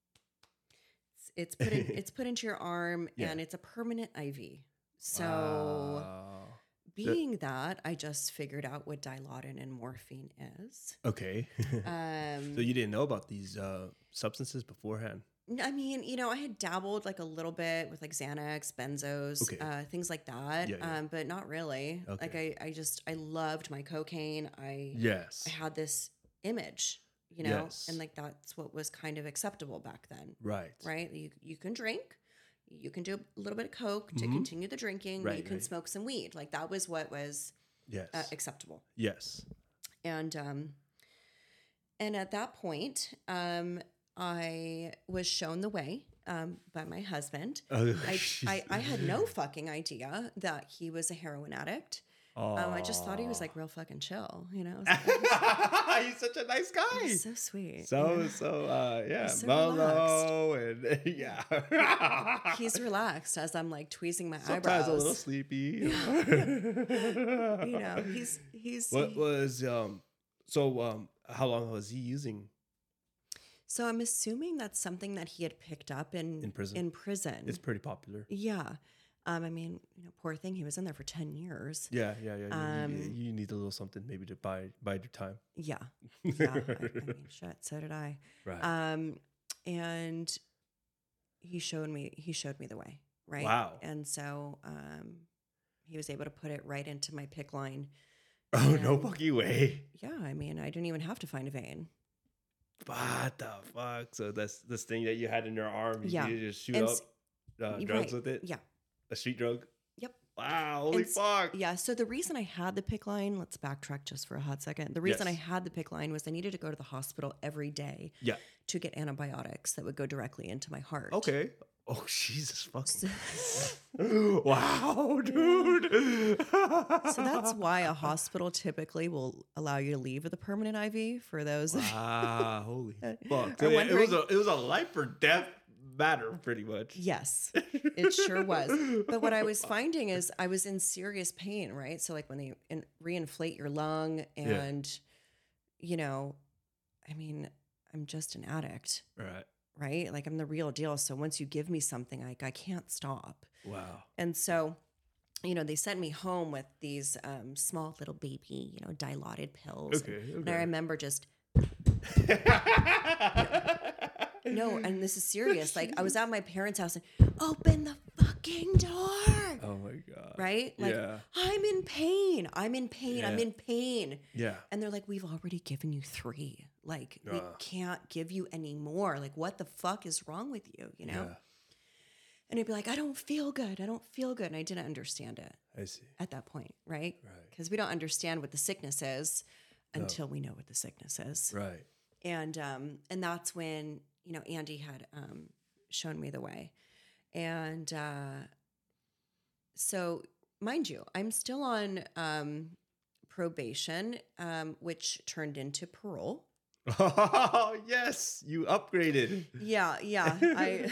it's, it's put in, it's put into your arm Yeah. and it's a permanent I V. So, Wow. being that, I just figured out what Dilaudid and morphine is. Okay. Um, so you didn't know about these uh, substances beforehand? I mean, you know, I had dabbled like a little bit with like Xanax, benzos, Okay. uh, things like that, Yeah, yeah. Um, but not really. Like Okay. I, I just, I loved my cocaine. I, Yes. I had this image, you know, Yes. and like that's what was kind of acceptable back then, Right. right? You you can drink, you can do a little bit of coke to Mhm. continue the drinking, Right, you can right. smoke some weed, like that was what was Yes. uh, acceptable. yes. And um, and at that point, um, I was shown the way um, by my husband. Oh, I, I I had no fucking idea that he was a heroin addict. Um, I just thought he was like real fucking chill, you know. I was like, He's such a nice guy. he's so sweet. So yeah. so uh yeah, He's so mellow and yeah. He's relaxed as I'm like tweezing my Sometimes eyebrows. a little sleepy. You know, he's he's. What he- was um so um how long was he using so I'm assuming that's something that he had picked up in In prison? In prison, It's pretty popular. yeah. Um, I mean, you know, poor thing, he was in there for ten years. Yeah, yeah, yeah. You, Um, you, you need a little something maybe to buy buy your time. Yeah. Yeah. I, I mean, shit, so did I. Right. Um, and he showed me, he showed me the way. Right. Wow. And so, um, he was able to put it right into my PICC line. Oh, And no fucking way. yeah, I mean, I didn't even have to find a vein. What the fuck? So that's this thing that you had in your arm. You Yeah. could just shoot And up s- uh, Right. drugs with it? Yeah. A street drug? Yep. Wow. Holy And s- fuck. Yeah. So the reason I had the PICC line, let's backtrack just for a hot second. The reason I Yes. had the PICC line was I needed to go to the hospital every day Yeah. to get antibiotics that would go directly into my heart. Okay. Oh, Jesus fucking. So, Wow, dude. so that's why a hospital typically will allow you to leave with a permanent I V for those. Wow, holy fuck. Are So, yeah, it was wondering- a it was a life or death matter, pretty much. Yes, it sure was. But what I was finding is I was in serious pain, right? So like when they in, reinflate your lung and, you know, I mean, I'm just an addict, Right. right? Like I'm the real deal. So once you give me something, like I can't stop. Wow. And so, you know, they sent me home with these um, small little baby, you know, dilaudid pills. Okay. And okay. I remember just, no, and this is serious. Like I was at my parents' house and open the fucking door. Oh my god. Right? Like Yeah. I'm in pain. I'm in pain. I'm Yeah. in pain. Yeah. And they're like, we've already given you three. Like we Ugh. can't give you any more. Like what the fuck is wrong with you? You know? Yeah. And he'd be like, I don't feel good. I don't feel good. And I didn't understand it I see. at that point, right? Right. Because we don't understand what the sickness is No. until we know what the sickness is. Right. And um, and that's when, you know, Andy had um, shown me the way. And uh, so, mind you, I'm still on um, probation, um, which turned into parole. Oh yes, you upgraded. Yeah, yeah. I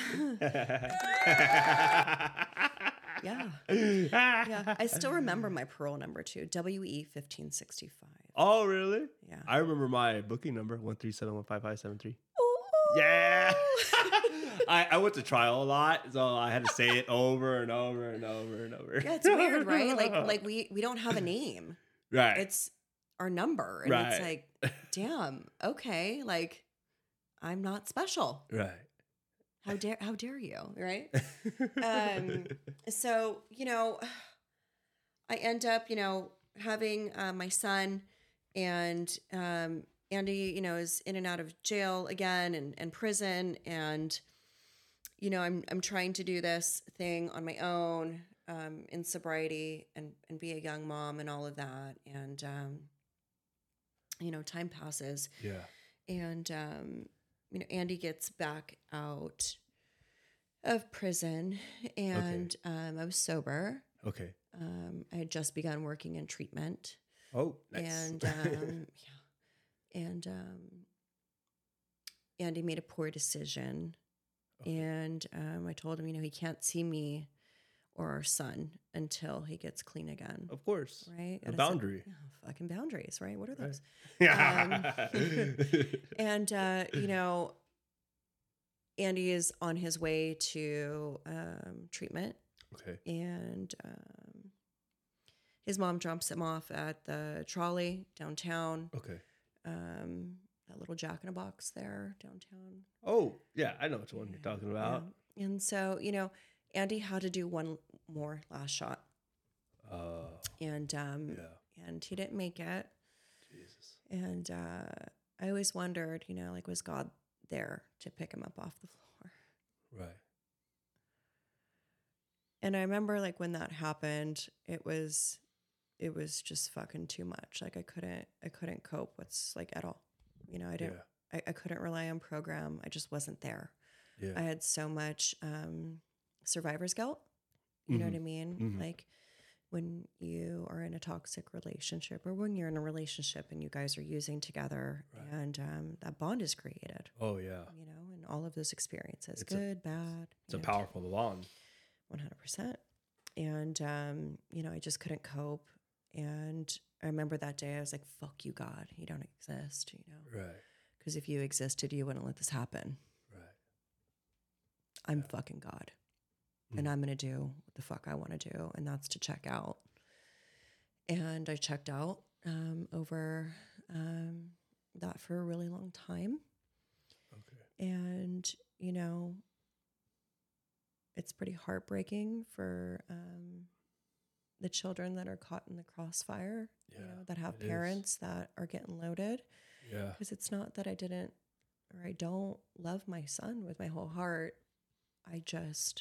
yeah. Yeah. I still remember my parole number too. W E fifteen sixty-five. Oh really? Yeah. I remember my booking number one three seven one five five seven three. Ooh. Yeah. I, I went to trial a lot, so I had to say it over and over and over and over. Yeah, it's weird, right? Like like we we don't have a name. right. It's our number. And Right. it's like, damn, okay, like I'm not special. right. How dare how dare you, right? um so, you know, I end up, you know, having uh, my son, and um Andy, you know, is in and out of jail again and, and prison. And, you know, I'm I'm trying to do this thing on my own, um, in sobriety and, and be a young mom and all of that. And um, you know, time passes. Yeah. And um, you know, Andy gets back out of prison, and um, I was sober. Okay. Um, I had just begun working in treatment. Oh, nice. And um, yeah, and um, Andy made a poor decision, Okay. and um, I told him, you know, he can't see me or our son until he gets clean again. Of course. Right? A Gotta set- boundary. yeah, fucking boundaries, right? What are those? Yeah. And uh, you know, Andy is on his way to um, treatment, okay. and um, his mom drops him off at the trolley downtown. Okay. Um, that little Jack in a Box there downtown. Oh, yeah. I know which one you're talking about. Yeah. And so, you know, Andy had to do one more last shot, Uh, and um, yeah. and he didn't make it. Jesus. And uh, I always wondered, you know, like, was God there to pick him up off the floor? Right. And I remember, like, when that happened, it was, it was just fucking too much. Like, I couldn't, I couldn't cope with, like, at all. You know, I didn't, Yeah. I, I couldn't rely on program. I just wasn't there. Yeah. I had so much um, survivor's guilt. You know Mhm. what I mean? Mhm. Like when you are in a toxic relationship, or when you're in a relationship and you guys are using together, Right. and um, that bond is created, Oh, yeah. you know, and all of those experiences, It's a- good, bad. It's a and powerful bond. one hundred percent. And, um, you know, I just couldn't cope. And I remember that day I was like, fuck you, God, you don't exist, you know, Right. because if you existed, you wouldn't let this happen. Right. I'm Yeah. fucking God. mm. and I'm going to do what the fuck I want to do. And that's to check out. And I checked out um, over um, that for a really long time. Okay. And, you know, it's pretty heartbreaking for um, the children that are caught in the crossfire, yeah, you know, that have parents is. that are getting loaded. Yeah. Because it's not that I didn't or I don't love my son with my whole heart. I just,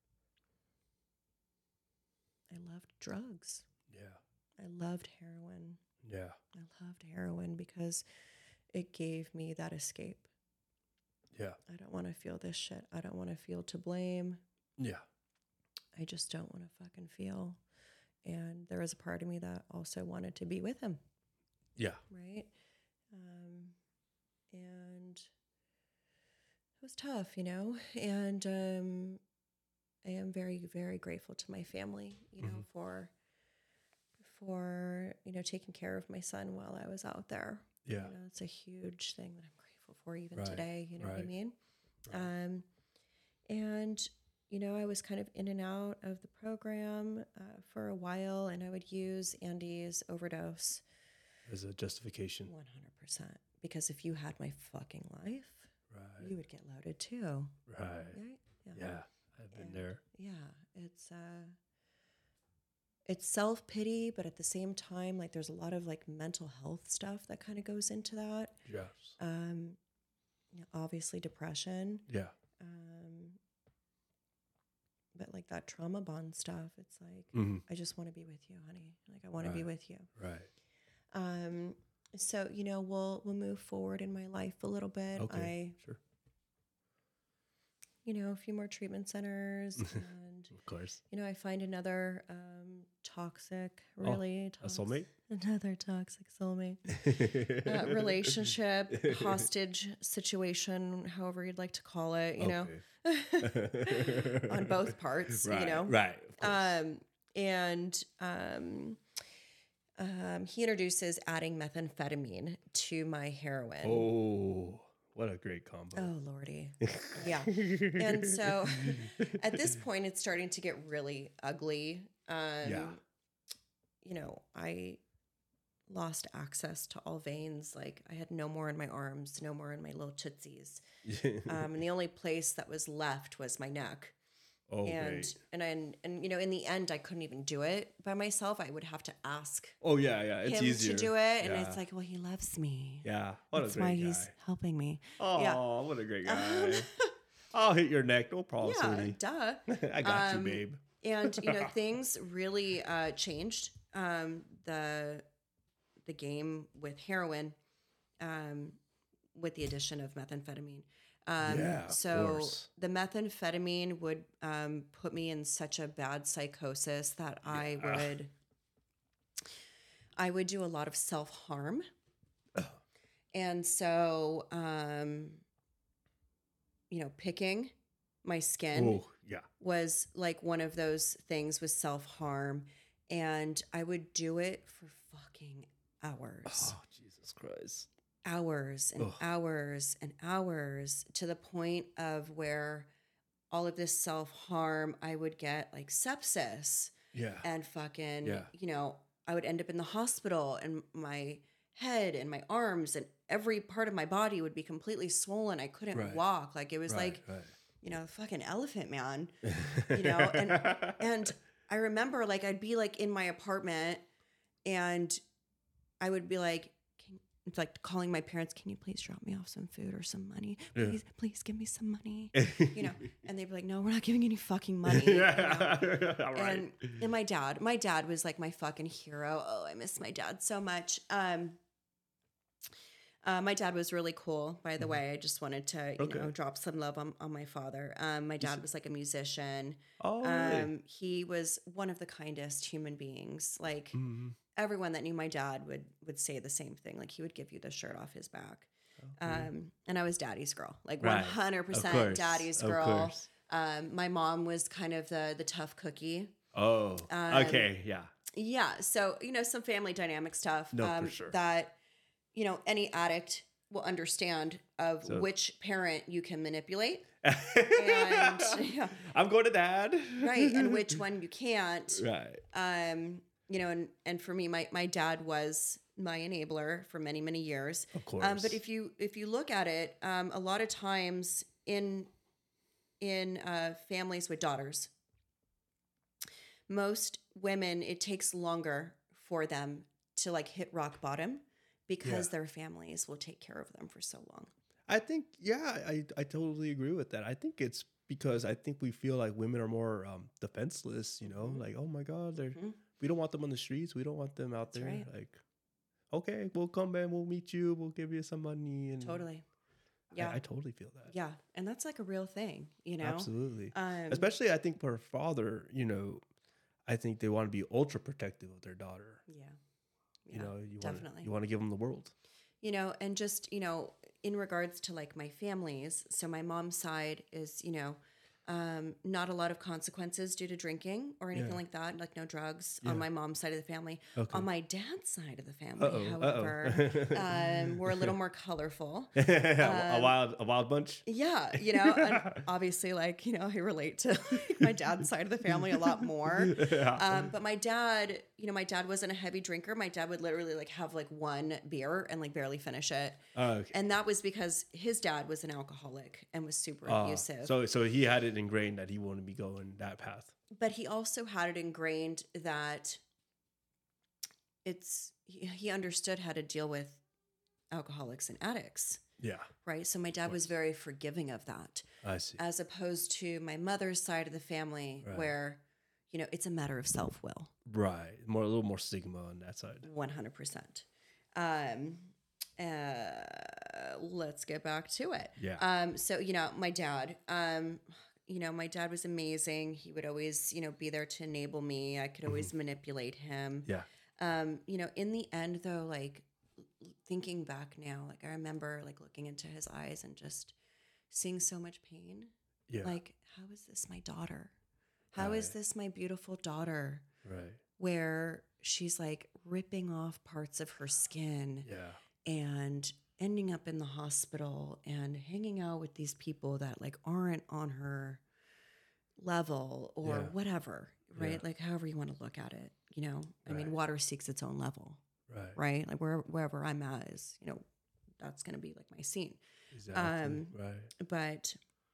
I loved drugs. Yeah. I loved heroin. Yeah. I loved heroin because it gave me that escape. Yeah. I don't want to feel this shit. I don't want to feel to blame. Yeah. I just don't want to fucking feel. And there was a part of me that also wanted to be with him. Yeah. Right? Um, and it was tough, you know? And um, I am very, very grateful to my family, you know, mm-hmm. for, for, you know, taking care of my son while I was out there. Yeah. You know, it's a huge thing that I'm grateful for even right. today, you know right. what I mean? Right. Um, and, you know, I was kind of in and out of the program uh, for a while, and I would use Andy's overdose as a justification. one hundred percent. Because if you had my fucking life, right. you would get loaded too. Right. Right? Yeah. yeah I've been and, there. Yeah. It's, uh, it's self-pity, but at the same time, like there's a lot of like mental health stuff that kind of goes into that. Yes. Um, you know, obviously depression. Yeah. Um, but like that trauma bond stuff, it's like, mm-hmm. I just want to be with you, honey. Like I want right. to be with you. Right. Um, so, you know, we'll, we'll move forward in my life a little bit. Okay. I, sure. You know, a few more treatment centers and of course, you know, I find another, um, toxic, really oh, tox- a soulmate, another toxic soulmate, uh, relationship, hostage situation, however you'd like to call it, you okay. know, on both parts, right, you know, right. Um, and, um, um, he introduces adding methamphetamine to my heroin. Oh, what a great combo. Oh, Lordy. Yeah. And so at this point, it's starting to get really ugly. Um, yeah. You know, I lost access to all veins. Like I had no more in my arms, no more in my little tootsies. um, and the only place that was left was my neck. Oh, and, great. and and and you know, in the end, I couldn't even do it by myself. I would have to ask. Oh yeah, yeah, it's him easier to do it, and yeah. it's like, well, he loves me. Yeah, what That's a great why guy. He's helping me. Oh, yeah. what a great guy! I'll hit your neck, no problem, yeah, sweetie. Duh. I got um, you, babe. And you know, things really uh, changed. Um, the the game with heroin, um, with the addition of methamphetamine. Um, yeah, of so course. The methamphetamine would um, put me in such a bad psychosis that yeah. I would, I would do a lot of self-harm. Oh. And so, um, you know, picking my skin Ooh, yeah. was like one of those things with self-harm. And I would do it for fucking hours. Oh, Jesus Christ. Hours and Ugh. hours and hours to the point of where all of this self-harm, I would get like sepsis. Yeah. And fucking, yeah. you know, I would end up in the hospital and my head and my arms and every part of my body would be completely swollen. I couldn't right. walk. Like it was right, like, right. you know, fucking elephant man, you know, and, and I remember like, I'd be like in my apartment and I would be like, it's like calling my parents, can you please drop me off some food or some money? Please, yeah. please give me some money. You know, and they'd be like, no, we're not giving any fucking money. Yeah. You know? All right. And, and my dad, my dad was like my fucking hero. Oh, I miss my dad so much. Um, uh, my dad was really cool, by the mm-hmm. way. I just wanted to, you okay. know, drop some love on, on my father. Um, my dad was like a musician. Oh, um, really? He was one of the kindest human beings. Like, mm-hmm. everyone that knew my dad would would say the same thing. Like he would give you the shirt off his back. Okay. Um, and I was daddy's girl, like right. one hundred percent daddy's girl. Um, my mom was kind of the the tough cookie. Oh, um, okay, yeah. Yeah, so, you know, some family dynamic stuff no, um, for sure. that, you know, any addict will understand of So- which parent you can manipulate, and yeah. I'm going to dad. right, and which one you can't. Right. Um, you know, and and for me, my my dad was my enabler for many many years. Of course. Um, but if you if you look at it, um, a lot of times in in uh, families with daughters, most women, it takes longer for them to like hit rock bottom because Yeah. their families will take care of them for so long. I think, yeah, I, I totally agree with that. I think it's because I think we feel like women are more um, defenseless, you know, Mhm. like, oh my God, they're, Mhm. we don't want them on the streets. We don't want them out That's there. right. Like, okay, we'll come and we'll meet you. We'll give you some money. And Totally. I- Yeah. I, totally feel that. Yeah. And that's like a real thing, you know? Absolutely. Um, Especially, I think for a father, you know, I think they want to be ultra protective of their daughter. yeah. You Yeah, know, you want definitely. you want to give them the world. You know, and just, you know, in regards to like my families, so my mom's side is, you know, um, not a lot of consequences due to drinking or anything Yeah. like that, like no drugs Yeah. on my mom's side of the family. Okay. On my dad's side of the family, Uh-oh, however, uh-oh. um, we're a little more colorful. a Um, wild, a wild bunch. Yeah, you know, and obviously, like, you know, I relate to like, my dad's side of the family a lot more. Yeah. Um, but my dad, you know, my dad wasn't a heavy drinker. My dad would literally like have like one beer and like barely finish it. Oh, okay. And that was because his dad was an alcoholic and was super Ah, abusive. so, so he had it ingrained that he wouldn't be going that path. But he also had it ingrained that it's, he, he understood how to deal with alcoholics and addicts, Yeah, right? So my dad was very forgiving of that, I see. as opposed to my mother's side of the family, Right. where, you know, it's a matter of self will. Right, more a little more stigma on that side. one hundred percent. Um, uh, let's get back to it. Yeah. Um, so, you know, my dad, um, you know, my dad was amazing. He would always, you know, be there to enable me. I could always manipulate him. Yeah, Um, you know, in the end though, like l- thinking back now, like I remember like looking into his eyes and just seeing so much pain. yeah, Like, how is this my daughter? How is Right. this my beautiful daughter? right. Where she's like ripping off parts of her skin Yeah, and ending up in the hospital and hanging out with these people that like aren't on her level or Yeah. whatever, right? Yeah. Like however you want to look at it, you know. I mean, Right. water seeks its own level, right. right? Like where, wherever I'm at is, you know, that's going to be like my scene. Exactly. Um, right. But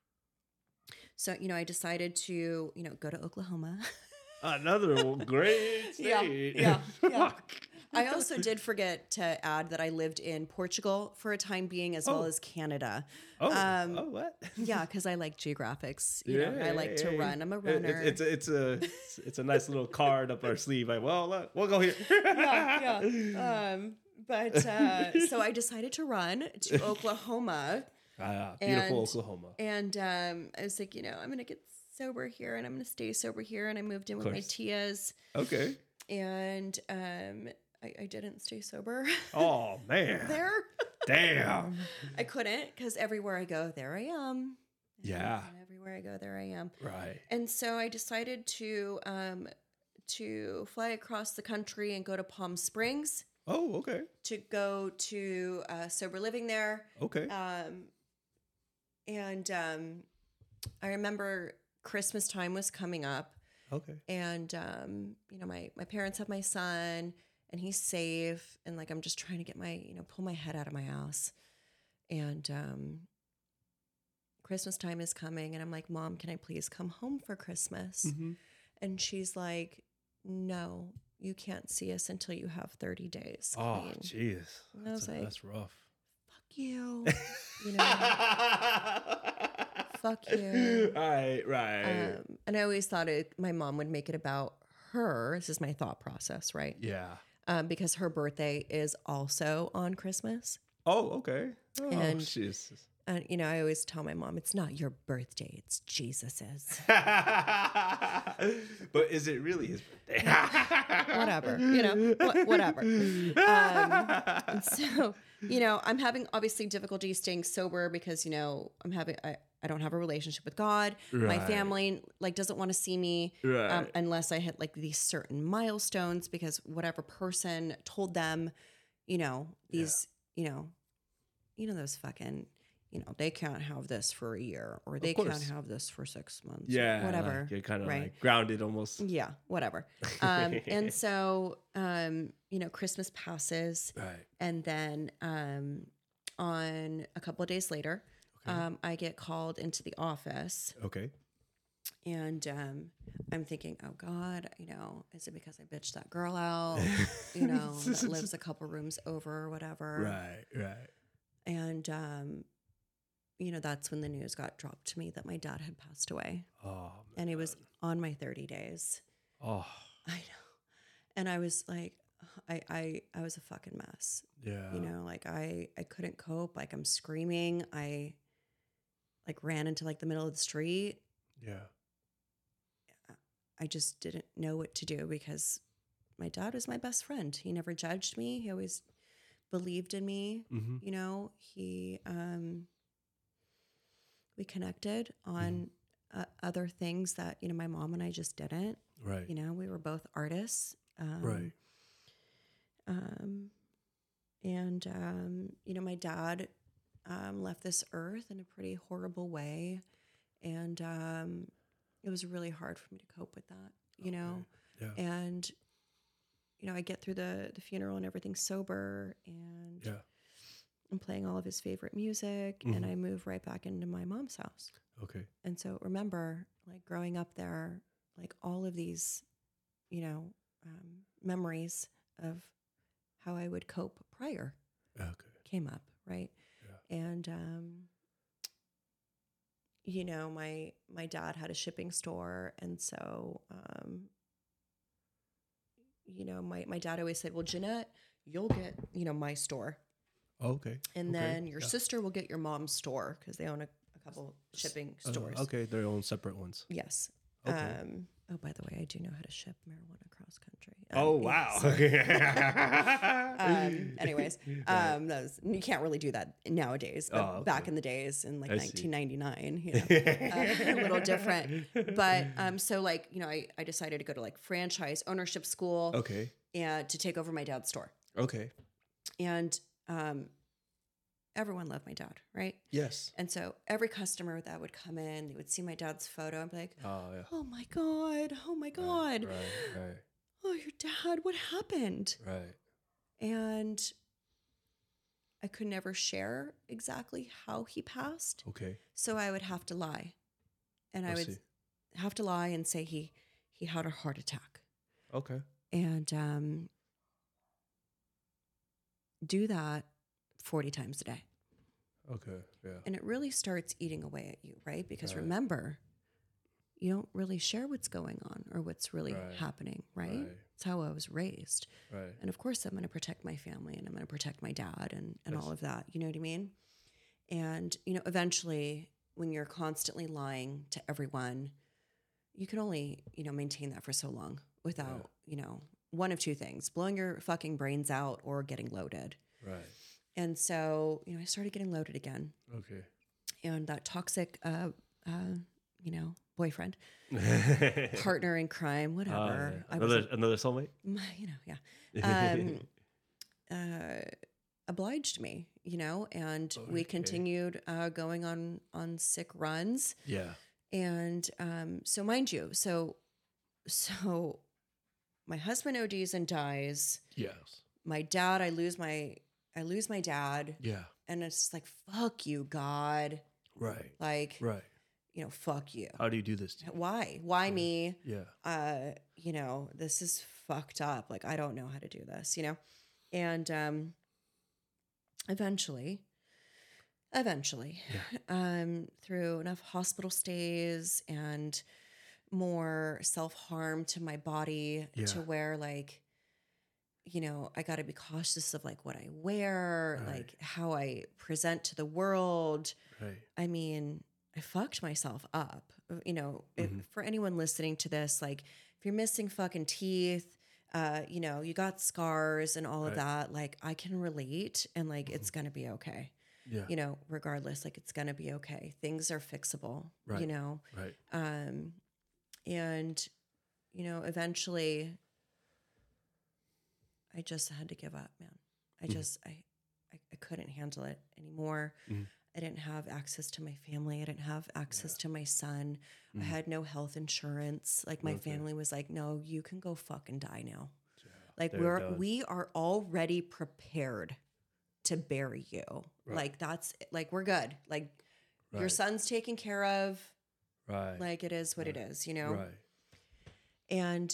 so, you know, I decided to, you know, go to Oklahoma. Another great Yeah, state. yeah, yeah. I also did forget to add that I lived in Portugal for a time being, as well Oh. as Canada. Oh, Um, oh, what? Yeah, because I like geographics. You know, I like to Yay. run. I'm a It- runner. It's, it's a it's a it's, it's a nice little card up our sleeve. Like, well, look, we'll go here. yeah, yeah. Um, but uh, so I decided to run to Oklahoma, Ah, beautiful and- Oklahoma. and um, I was like, you know, I'm gonna get sober here, and I'm gonna stay sober here, and I moved in with my course. tias, Okay. and um, I, I didn't stay sober Oh man. there. Damn. I couldn't because everywhere I go, there I am. Yeah. And everywhere I go, there I am. Right. And so I decided to um, to fly across the country and go to Palm Springs Oh, okay. to go to uh, sober living there. Okay. Um, and um, I remember Christmas time was coming up, Okay. and um, you know, my my parents have my son, and he's safe, and like I'm just trying to get my you know pull my head out of my ass, and um, Christmas time is coming, and I'm like, Mom, can I please come home for Christmas? Mm-hmm. And she's like, no, you can't see us until you have thirty days Oh, clean. jeez. And I was That's, a- like, that's rough. Fuck you. You know, fuck you. Right, right. Um, and I always thought it, my mom would make it about her. This is my thought process, right? yeah. Um, because her birthday is also on Christmas. Oh, okay. Oh, And- jeez. And, you know, I always tell my mom, it's not your birthday, it's Jesus's. But is it really his birthday? Whatever, you know, wh- whatever. Um, and so, you know, I'm having obviously difficulty staying sober because, you know, I'm having, I, I don't have a relationship with God. My Right. family like doesn't want to see me Right. um, unless I hit like these certain milestones because whatever person told them, you know, these, you know, you know, those fucking, you know, they can't have this for a year or they course. can't have this for six months. Yeah. Or whatever. Like you're kind of right? like grounded almost. Yeah. Whatever. Um, and so, um, you know, Christmas passes. Right. And then um, on a couple of days later, Okay. um, I get called into the office. Okay. And um, I'm thinking, oh God, you know, is it because I bitched that girl out, you know, that lives a couple rooms over or whatever. Right. Right. And, um, you know, that's when the news got dropped to me that my dad had passed away. Oh, and it was on my thirty days. Oh. I know. And I was like, I, I, I was a fucking mess. Yeah. You know, like I, I couldn't cope. Like I'm screaming. I like ran into like the middle of the street. Yeah. I just didn't know what to do because my dad was my best friend. He never judged me. He always believed in me. Mm-hmm. You know, he, um, we connected on mm-hmm. uh, other things that, you know, my mom and I just didn't. Right. You know, we were both artists. Um, right. Um, and, um, you know, my dad um, left this earth in a pretty horrible way. And, um, it was really hard for me to cope with that, you Okay. know? Yeah. And, you know, I get through the, the funeral and everything's sober and Yeah. I'm playing all of his favorite music Mhm. and I move right back into my mom's house. Okay. And so remember, like growing up there, like all of these, you know, um, memories of how I would cope prior Okay. came up, right? Yeah. And, um, you know, my my dad had a shipping store, and so, um, you know, my my dad always said, "Well, Jeanette, you'll get, you know, my store, Okay. and okay. then your yeah. sister will get your mom's store because they own a, a couple shipping Uh, stores." okay, their own separate ones. Yes. Okay. Um, oh, by the way, I do know how to ship marijuana cross country. Um, Oh yeah, wow. so- um, anyways, Right. um, that was, you can't really do that nowadays, but Oh, okay. back in the days in like I see. nineteen ninety-nine, you know, uh, a little different. But um, so like, you know, I, I decided to go to like franchise ownership school Okay. and to take over my dad's store. Okay. And um, everyone loved my dad, right? Yes. And so every customer that would come in, they would see my dad's photo and be like, Oh yeah. "Oh my God, oh my God. Right. Right. Oh, your dad, what happened?" Right. And I could never share exactly how he passed. Okay. So I would have to lie. And I, I would see. have to lie and say he he had a heart attack. Okay. And um, do that forty times a day. Okay. Yeah. And it really starts eating away at you, right? Because Right. remember, you don't really share what's going on or what's really Right. happening, right? Right. It's how I was raised. Right. And of course, I'm going to protect my family and I'm going to protect my dad and, and Yes. all of that. You know what I mean? And, you know, eventually, when you're constantly lying to everyone, you can only, you know, maintain that for so long without, you know, one of two things, blowing your fucking brains out or getting loaded. Right. And so, you know, I started getting loaded again. Okay. And that toxic, uh, uh, you know, boyfriend, partner in crime, whatever. Oh, yeah. I was Another another soulmate. you know, yeah. Um, uh, obliged me, you know, and we Okay. continued uh, going on on sick runs. Yeah. And um, so, mind you, so so my husband O Ds and dies. Yes. My dad, I lose my I lose my dad, Yeah. and it's just like fuck you, God, Right. like Right. you know, fuck you. How do you do this? To you? Why? Why me? Yeah. uh, you know, this is fucked up. Like, I don't know how to do this, you know? And um, eventually, eventually, um, through enough hospital stays and more self-harm to my body Yeah. to where, like, you know, I got to be cautious of like what I wear, Right. like how I present to the world. Right. I mean, I fucked myself up. You know, if, Mhm. for anyone listening to this, like if you're missing fucking teeth, uh, you know, you got scars and all of Right. that, like I can relate and like it's going to be okay. Yeah. You know, regardless, like it's going to be okay. Things are fixable, you Right. know? Right. Um, and, you know, eventually I just had to give up, man. I Mhm. just, I, I, I couldn't handle it anymore. Mhm. I didn't have access to my family. I didn't have access Yeah. to my son. Mhm. I had no health insurance. Like my Okay. family was like, no, you can go fucking die now. Yeah, Like they're we're, done. we are already prepared to bury you. Right. Like that's like, we're good. Like your Right. son's taken care of. Right. Like it is what Right. it is, you know? Right. And,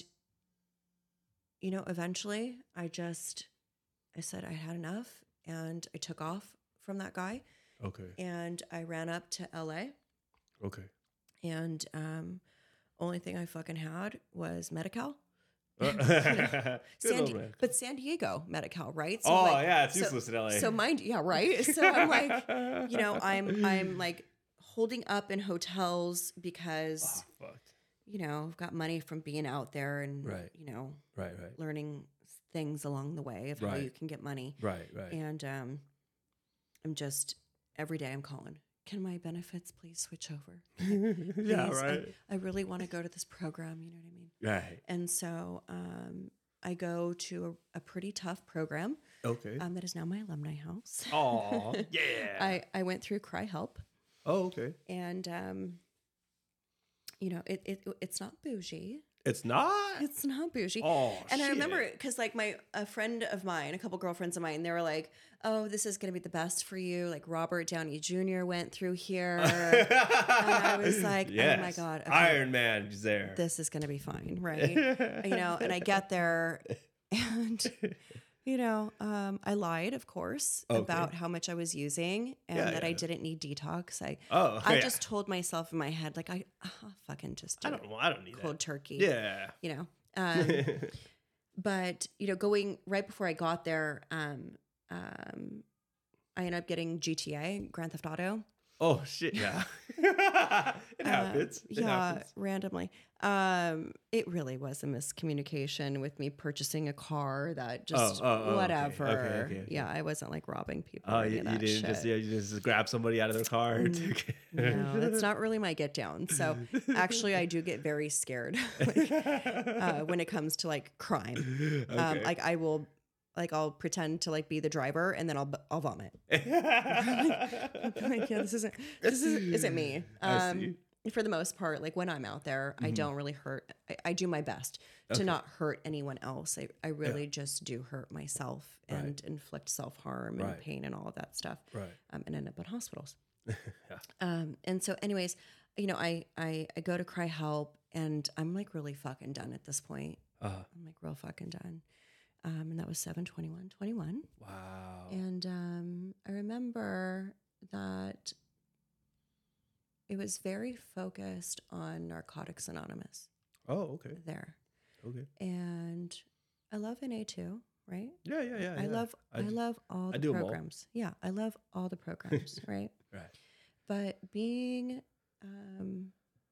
you know, eventually I just, I said I had enough and I took off from that guy Okay. and I ran up to L A Okay. and, um, only thing I fucking had was Medi-Cal. Uh, Good San old Di- man. but San Diego Medi-Cal, right? Oh like, yeah, it's so- useless in L A. So mind, yeah, right. So I'm like, you know, I'm I'm like holding up in hotels because oh, fuck. you know I've got money from being out there and Right. you know Right. Right. learning things along the way of how Right. you can get money. Right. Right. And um, I'm just every day I'm calling. Can my benefits please switch over? yeah. Please, Right. I, I really want to go to this program. You know what I mean? Right. And so um, I go to a, a pretty tough program Okay. um, that is now my alumni house. Oh yeah. I, I went through Cry Help, oh okay. and um, you know it, it it's not bougie. It's not. It's not bougie. oh. And shit. I remember because like my a friend of mine, a couple girlfriends of mine, they were like, "Oh, this is gonna be the best for you." Like Robert Downey Junior went through here, and I was like, yes. "Oh my god, okay, Iron Man is there. this is gonna be fine, right?" You know. And I get there, and you know, um, I lied, of course, Okay. about how much I was using and Yeah, that I yeah. didn't need detox. I oh. I yeah. just told myself in my head like I uh, fucking just do I it. don't. I don't need Cold that. turkey. Yeah. You know. Um, but you know, going right before I got there, um, um, I ended up getting G T A, Grand Theft Auto. oh shit. Yeah. it Uh, happens. It yeah, happens. randomly. Um, it really was a miscommunication with me purchasing a car that just Oh, oh, oh, okay. whatever. Okay, okay, okay. Yeah, I wasn't like robbing people. Oh, or any you, of you that didn't just shit. yeah, you just grab somebody out of their car. and Mm, took it. No, that's not really my get down. So actually, I do get very scared like, uh, when it comes to like crime. Um, Okay. like I will, like I'll pretend to like be the driver and then I'll I'll vomit. like, yeah, this isn't this isn't, isn't me. I Um, see. for the most part, like when I'm out there, I Mhm. don't really hurt. I, I do my best to Okay. not hurt anyone else. I, I really just do hurt myself Right. and inflict self harm and Right. pain and all of that stuff, Right. um, and end up in hospitals. yeah. Um, and so, anyways, you know, I, I I go to Cry Help, and I'm like really fucking done at this point. Uh, I'm like real fucking done. Um, and that was seven twenty-one twenty-one. wow. And um, I remember that it was very focused on Narcotics Anonymous oh, okay. there. Okay. And I love N A too, right? Yeah, yeah, yeah. I yeah. love I, I d- love all I the do 'em all. programs. Yeah, I love all the programs, right? Right. But being um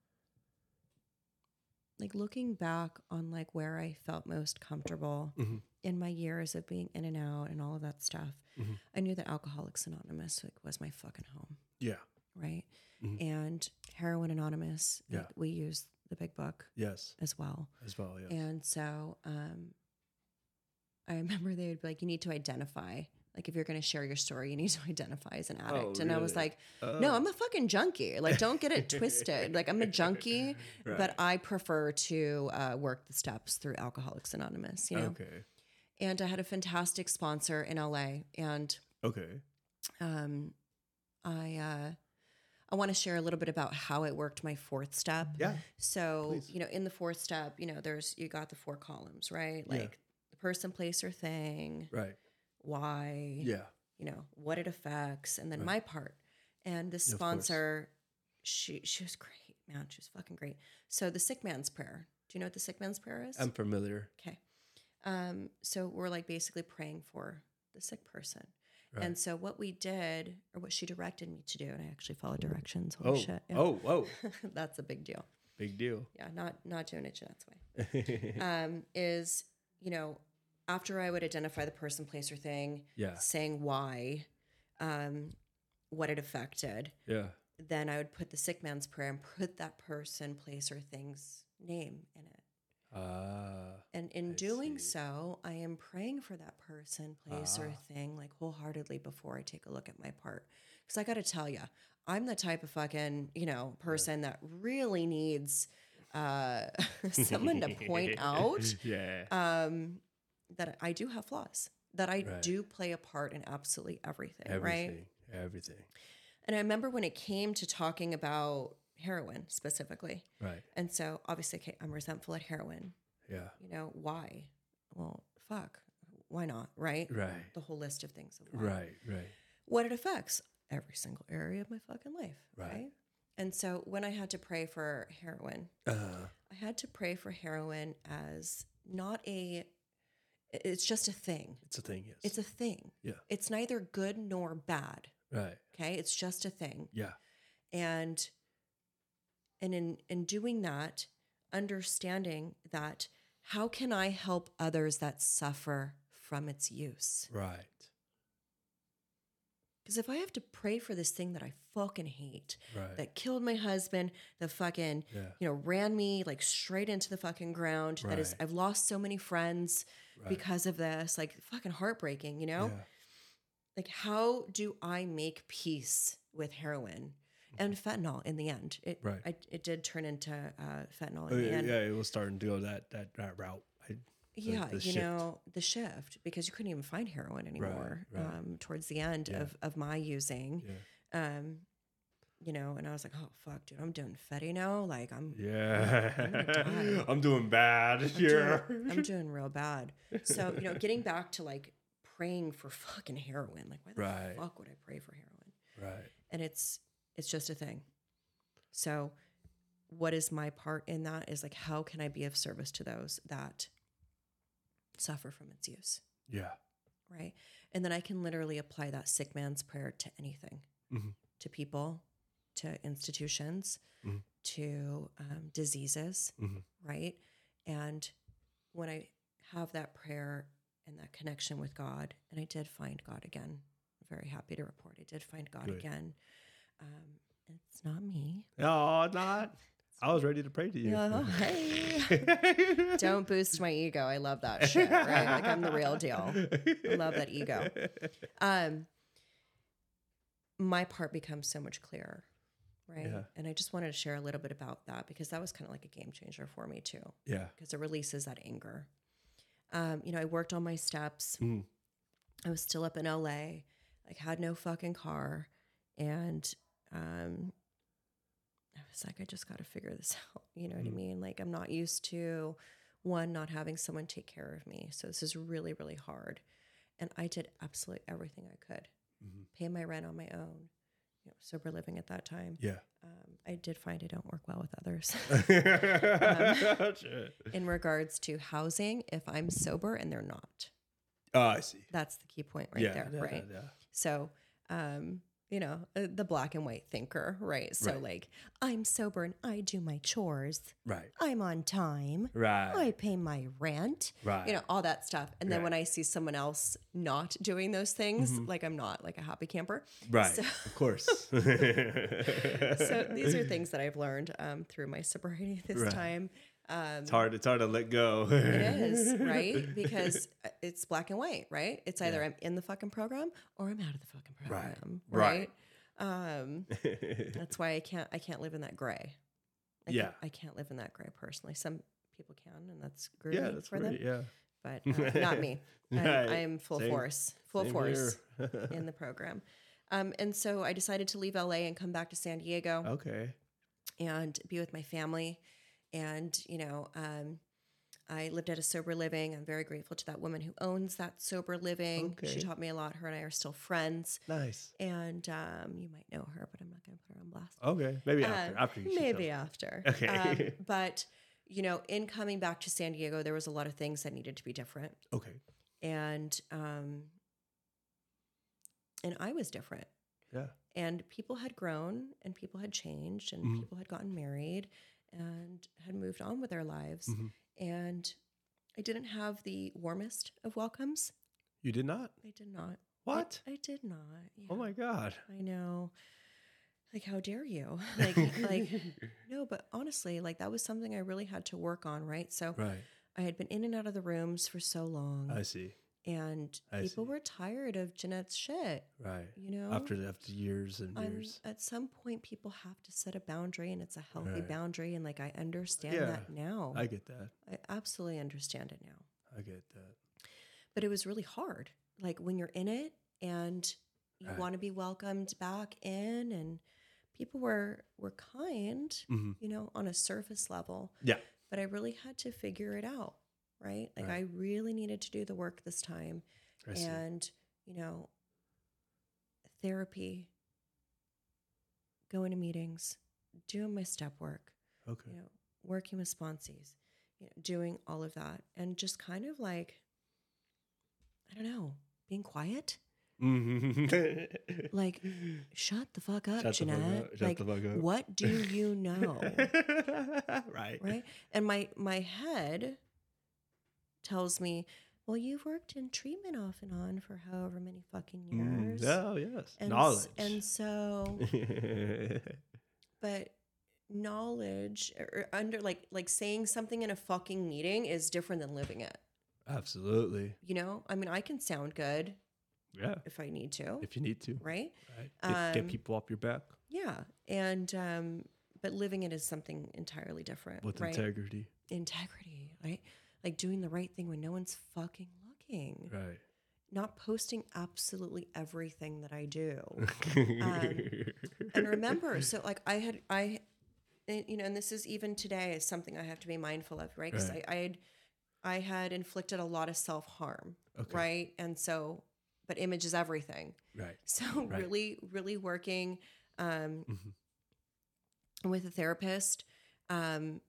like looking back on like where I felt most comfortable Mhm. in my years of being in and out and all of that stuff, Mhm. I knew that Alcoholics Anonymous like was my fucking home, Yeah. right? Mhm. And Heroin Anonymous, like, Yeah. we use the big book Yes. as well. As well. Yes. And so um, I remember they would be like, you need to identify. Like, if you're going to share your story, you need to identify as an addict. Oh, and I was really? like, Oh. no, I'm a fucking junkie. Like, don't get it twisted. Like, I'm a junkie, Right. but I prefer to uh, work the steps through Alcoholics Anonymous, you know? Okay. And I had a fantastic sponsor in L A. And Okay. um, I, uh, I want to share a little bit about how it worked my fourth step. Yeah. So, Please. you know, in the fourth step, you know, there's, you got the four columns, right? Yeah. Like the person, place, or thing, Right. why, Yeah. you know, what it affects, and then Right. my part. And this Yeah, of course. sponsor, she she was great, man. She was fucking great. So the sick man's prayer. Do you know what the sick man's prayer is? I'm familiar. Okay. Um, so we're like basically praying for the sick person. Right. And so what we did, or what she directed me to do, and I actually followed directions. Holy oh. shit. Yeah. Oh. Whoa. That's a big deal. Big deal. Yeah, not not doing it Jeanette's way. Um, is, you know, after I would identify the person, place, or thing, yeah. saying why, um, what it affected, Yeah. then I would put the sick man's prayer and put that person, place, or thing's name in it. Ah. And in I doing see. so, I am praying for that person, place, or Ah. thing like wholeheartedly before I take a look at my part. Because I got to tell you, I'm the type of fucking, you know, person that really needs uh, someone to point out Yeah. um, that I do have flaws, that I Right. do play a part in absolutely everything, right? Everything. Everything. And I remember when it came to talking about heroin specifically. Right. And so obviously, okay, I'm resentful at heroin. Yeah. You know, why? Well, fuck. Why not? Right? Right. The whole list of things of why. Right. Right. What it affects every single area of my fucking life. Right. Right. And so when I had to pray for heroin, Uh, I had to pray for heroin as not a, it's just a thing. it's a thing. Yes. It's a thing. Yeah. It's neither good nor bad. Right. Okay. It's just a thing. Yeah. And, and in, in doing that, understanding that how can I help others that suffer from its use? Right. Because if I have to pray for this thing that I fucking hate, Right. that killed my husband, that fucking, Yeah. you know, ran me like straight into the fucking ground, that is, Right. I've lost so many friends Right. because of this, like fucking heartbreaking, you know? Yeah. Like, how do I make peace with heroin and fentanyl in the end? It, Right. I, it did turn into uh, fentanyl Oh, in the yeah, end. yeah, it was starting to go that that, that route. I, Yeah, the you shift. know, the shift, because you couldn't even find heroin anymore right. Um, towards the end Yeah. of, of my using. yeah. Um, you know, and I was like, oh, fuck, dude, I'm doing Fetty now. Like, I'm, Yeah. I'm gonna die. I'm doing bad I'm here. doing, I'm doing real bad. So, you know, getting back to like praying for fucking heroin, like, why the Right. fuck would I pray for heroin? Right. And it's, it's just a thing. So what is my part in that is like, how can I be of service to those that suffer from its use? Yeah. Right. And then I can literally apply that sick man's prayer to anything, Mhm. to people, to institutions, Mhm. to um, diseases. Mhm. Right. And when I have that prayer and that connection with God, and I did find God again, I'm very happy to report I did find God Good. again. Um, it's not me. No, not. I was ready to pray to you. Oh, hey. Don't boost my ego. I love that shit, right? Like I'm the real deal. I love that ego. Um, my part becomes so much clearer, right? Yeah. And I just wanted to share a little bit about that because that was kind of like a game changer for me too, Yeah. because it releases that anger. Um, you know, I worked on my steps. Mm. I was still up in L A, like had no fucking car. And um, I was like, I just got to figure this out. You know what I Mm. mean? Like I'm not used to, one, not having someone take care of me. So this is really, really hard. And I did absolutely everything I could. Mhm. Pay my rent on my own, you know, sober living at that time. Yeah. Um, I did find I don't work well with others. um, Shit. In regards to housing, if I'm sober and they're not, Oh, I see. that's the key point right yeah, there, yeah, right? Yeah. So, um, you know, uh, the black and white thinker, right? So Right. like, I'm sober and I do my chores. Right. I'm on time. Right. I pay my rent. Right. You know, all that stuff. And then Right. when I see someone else not doing those things, Mhm. like I'm not like a happy camper. Right. So- Of course. So these are things that I've learned um, through my sobriety this Right. time. Um, It's hard. It's hard to let go. It is, right? Because uh, it's black and white, right? It's either Yeah. I'm in the fucking program or I'm out of the fucking Right. program, Right. right? Um, that's why I can't I can't live in that gray. I Yeah. can't, I can't live in that gray personally. Some people can, and that's groovy yeah, that's for great. them, Yeah. but uh, not me. I'm, Right. I'm full Same- force, full Same force here. in the program. Um, and so I decided to leave L A and come back to San Diego Okay. and be with my family. And, you know, um, I lived at a sober living. I'm very grateful to that woman who owns that sober living. She Okay. taught me a lot. Her and I are still friends. Nice. And um, you might know her, but I'm not going to put her on blast. Okay. Maybe after. Um, after you should maybe tell me. after. Okay. Um, but, you know, in coming back to San Diego, there was a lot of things that needed to be different. Okay. And, um, and I was different. Yeah. And people had grown and people had changed and Mhm. people had gotten married and had moved on with their lives. Mhm. And I didn't have the warmest of welcomes. You did not? I did not. What? I, I did not. Yeah, Oh my God. I know. like, how dare you? Like, like, no, but honestly, like that was something I really had to work on, right? So Right. I had been in and out of the rooms for so long, I see. and I people see. were tired of Jeanette's shit. Right. You know, After after years and I'm, years. at some point, people have to set a boundary, and it's a healthy Right. boundary. And like, I understand Yeah, that now. I get that. I absolutely understand it now. I get that. But it was really hard. Like when you're in it and you Right. want to be welcomed back in, and people were were kind, Mhm. you know, on a surface level. Yeah. But I really had to figure it out, right? Like Right. I really needed to do the work this time. I see. And, you know, therapy, going to meetings, doing my step work, Okay. you know, working with sponsees, you know, doing all of that. And just kind of like, I don't know, being quiet. Mhm. Like, shut the fuck up, Shut the fuck Jeanette. up. Shut Like, the fuck up. what do you know? Right. Right? And my my head tells me, well, you've worked in treatment off and on for however many fucking years. Mm, oh, yes. And, Knowledge. And so, but knowledge or under like like saying something in a fucking meeting is different than living it. Absolutely. You know, I mean, I can sound good Yeah. if I need to, If you need to. right? Right. Get, get Um, people off your back Yeah, and um, but living it is something entirely different, with right? integrity. Integrity, right? Like doing the right thing when no one's fucking looking. Right. Not posting absolutely everything that I do. um, and remember, so like I had, I, and, you know, and this is even today is something I have to be mindful of, right? Because Right. I, I had, I had inflicted a lot of self harm, Okay. right? And so, but image is everything. Right. So Right. really, really working um, Mhm. with a therapist um,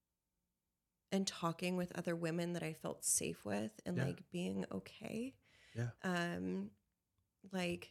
and talking with other women that I felt safe with and Yeah. like being okay. Yeah. Um, like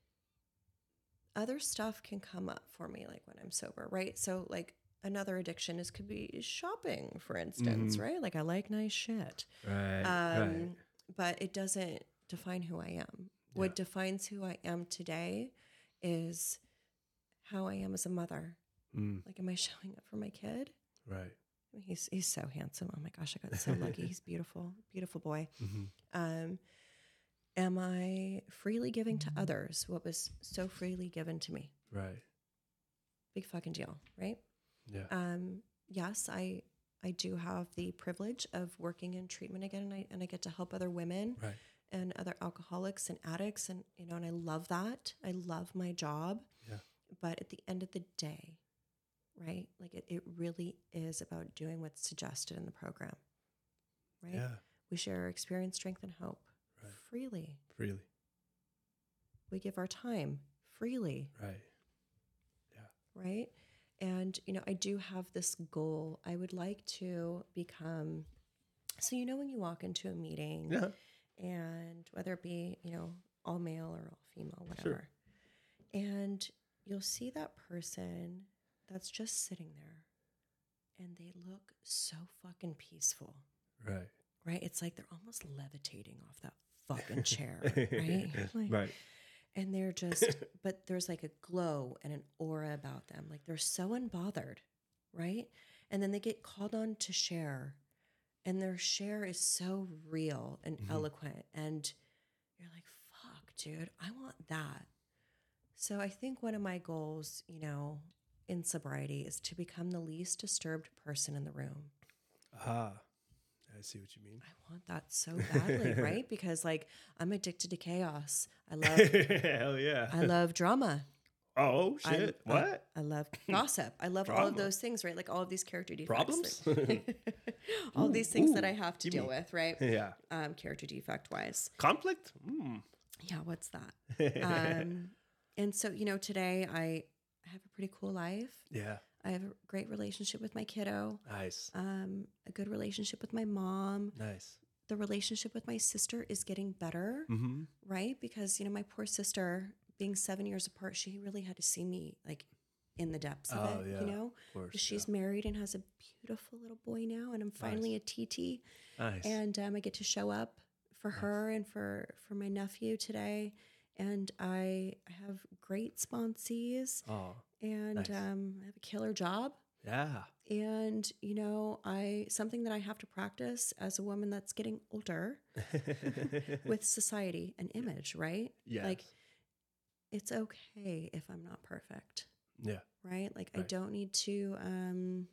other stuff can come up for me, like when I'm sober, right? So like another addiction is could be shopping, for instance, Mhm. right? Like I like nice shit. Right. Um, right. But it doesn't define who I am. Yeah. What defines who I am today is how I am as a mother. Mm, Like, am I showing up for my kid? right. I mean, he's he's so handsome. Oh my gosh, I got so lucky. He's beautiful, beautiful boy. hmm Um, am I freely giving to others what was so freely given to me? Right. Big fucking deal, right? Yeah. Um, yes, I I do have the privilege of working in treatment again, and I and I get to help other women Right. and other alcoholics and addicts, and you know, and I love that. I love my job. Yeah. But at the end of the day, right? Like it, it really is about doing what's suggested in the program, right? Yeah. We share our experience, strength, and hope Right. freely. Freely. We give our time freely, Right. right? And, you know, I do have this goal. I would like to become, so, you know, when you walk into a meeting Yeah. and whether it be, you know, all male or all female, whatever, Sure. and you'll see that person that's just sitting there and they look so fucking peaceful, Right. right? It's like they're almost levitating off that fucking chair, right? Like, Right. and they're just, but there's like a glow and an aura about them. Like they're so unbothered, right? And then they get called on to share, and their share is so real and Mhm. eloquent. And you're like, fuck, dude, I want that. So I think one of my goals, you know, in sobriety is to become the least disturbed person in the room. Ah. I see what you mean. I want that so badly, right? Because like I'm addicted to chaos. I love Hell yeah. I love drama. Oh I- shit. I- what? I love gossip. I love all of Drama. those things, right? Like all of these character defects. Problems? that- all these things that ooh, I have to gimme. deal with, right? Yeah. Um, character defect wise. Conflict? Mm. Yeah, what's that? Um, and so, you know, today I have a pretty cool life. yeah. I have a great relationship with my kiddo, Nice. um, a good relationship with my mom. Nice. The relationship with my sister is getting better, Mm-hmm. right? Because, you know, my poor sister, being seven years apart, she really had to see me like in the depths of Oh, it, yeah. you know? Of course. 'Cause she's married and has a beautiful little boy now, and I'm finally a T T. yeah. Nice. And um, I get to show up for Nice. her and for for my nephew today, and I have great sponsees, Oh, and nice. um, I have a killer job. Yeah. And, you know, I something that I have to practice as a woman that's getting older with society and image, right? Yes. Like, it's okay if I'm not perfect, Yeah. right? Like, I Right. don't need to, um,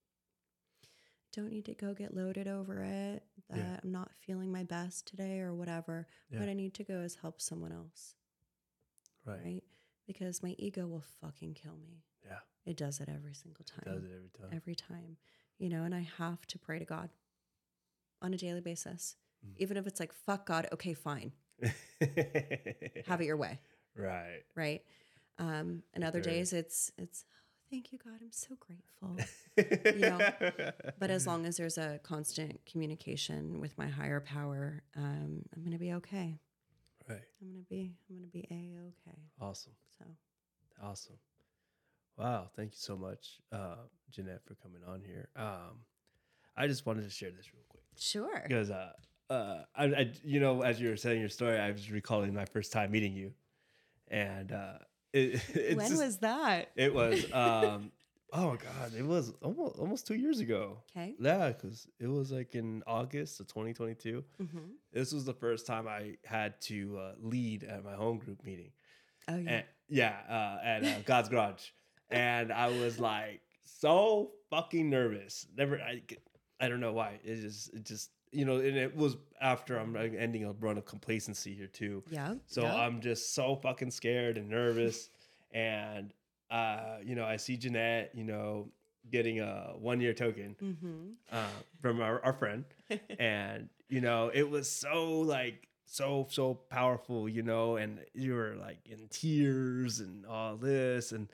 don't need to go get loaded over it that Yeah. I'm not feeling my best today or whatever. Yeah. What I need to go is help someone else, Right. right? Because my ego will fucking kill me. Yeah. It does it every single time. It does it every time. Every time, you know, and I have to pray to God on a daily basis. Mm. Even if it's like, fuck God, okay, fine. Have it your way. Right. Right. Um, and other Very. days it's, it's, oh, thank you, God. I'm so grateful. You know, but as long as there's a constant communication with my higher power, um, I'm going to be okay. Right. I'm going to be, I'm going to be A-okay. Awesome. So. Awesome. Wow. Thank you so much, uh, Jeanette, for coming on here. Um, I just wanted to share this real quick. Sure. Because, uh, uh, I, I, you know, as you were saying your story, I was recalling my first time meeting you. And uh, it, it's when just, was that? It was, um, oh, God, it was almost, almost two years ago. Okay. Yeah, because it was like in August of twenty twenty-two. Mm-hmm. This was the first time I had to uh, lead at my home group meeting. Oh, yeah. And, yeah, uh, at uh, God's Garage. And I was like so fucking nervous. Never, I, I don't know why. It just, it just, you know, and it was after I'm like, ending a run of complacency here too. Yeah. So yeah. I'm just so fucking scared and nervous. And, uh, you know, I see Jeanette, you know, getting a one year token Mm-hmm. uh, from our, our friend. And, you know, it was so like, so, so powerful, you know, and you were like in tears and all this. And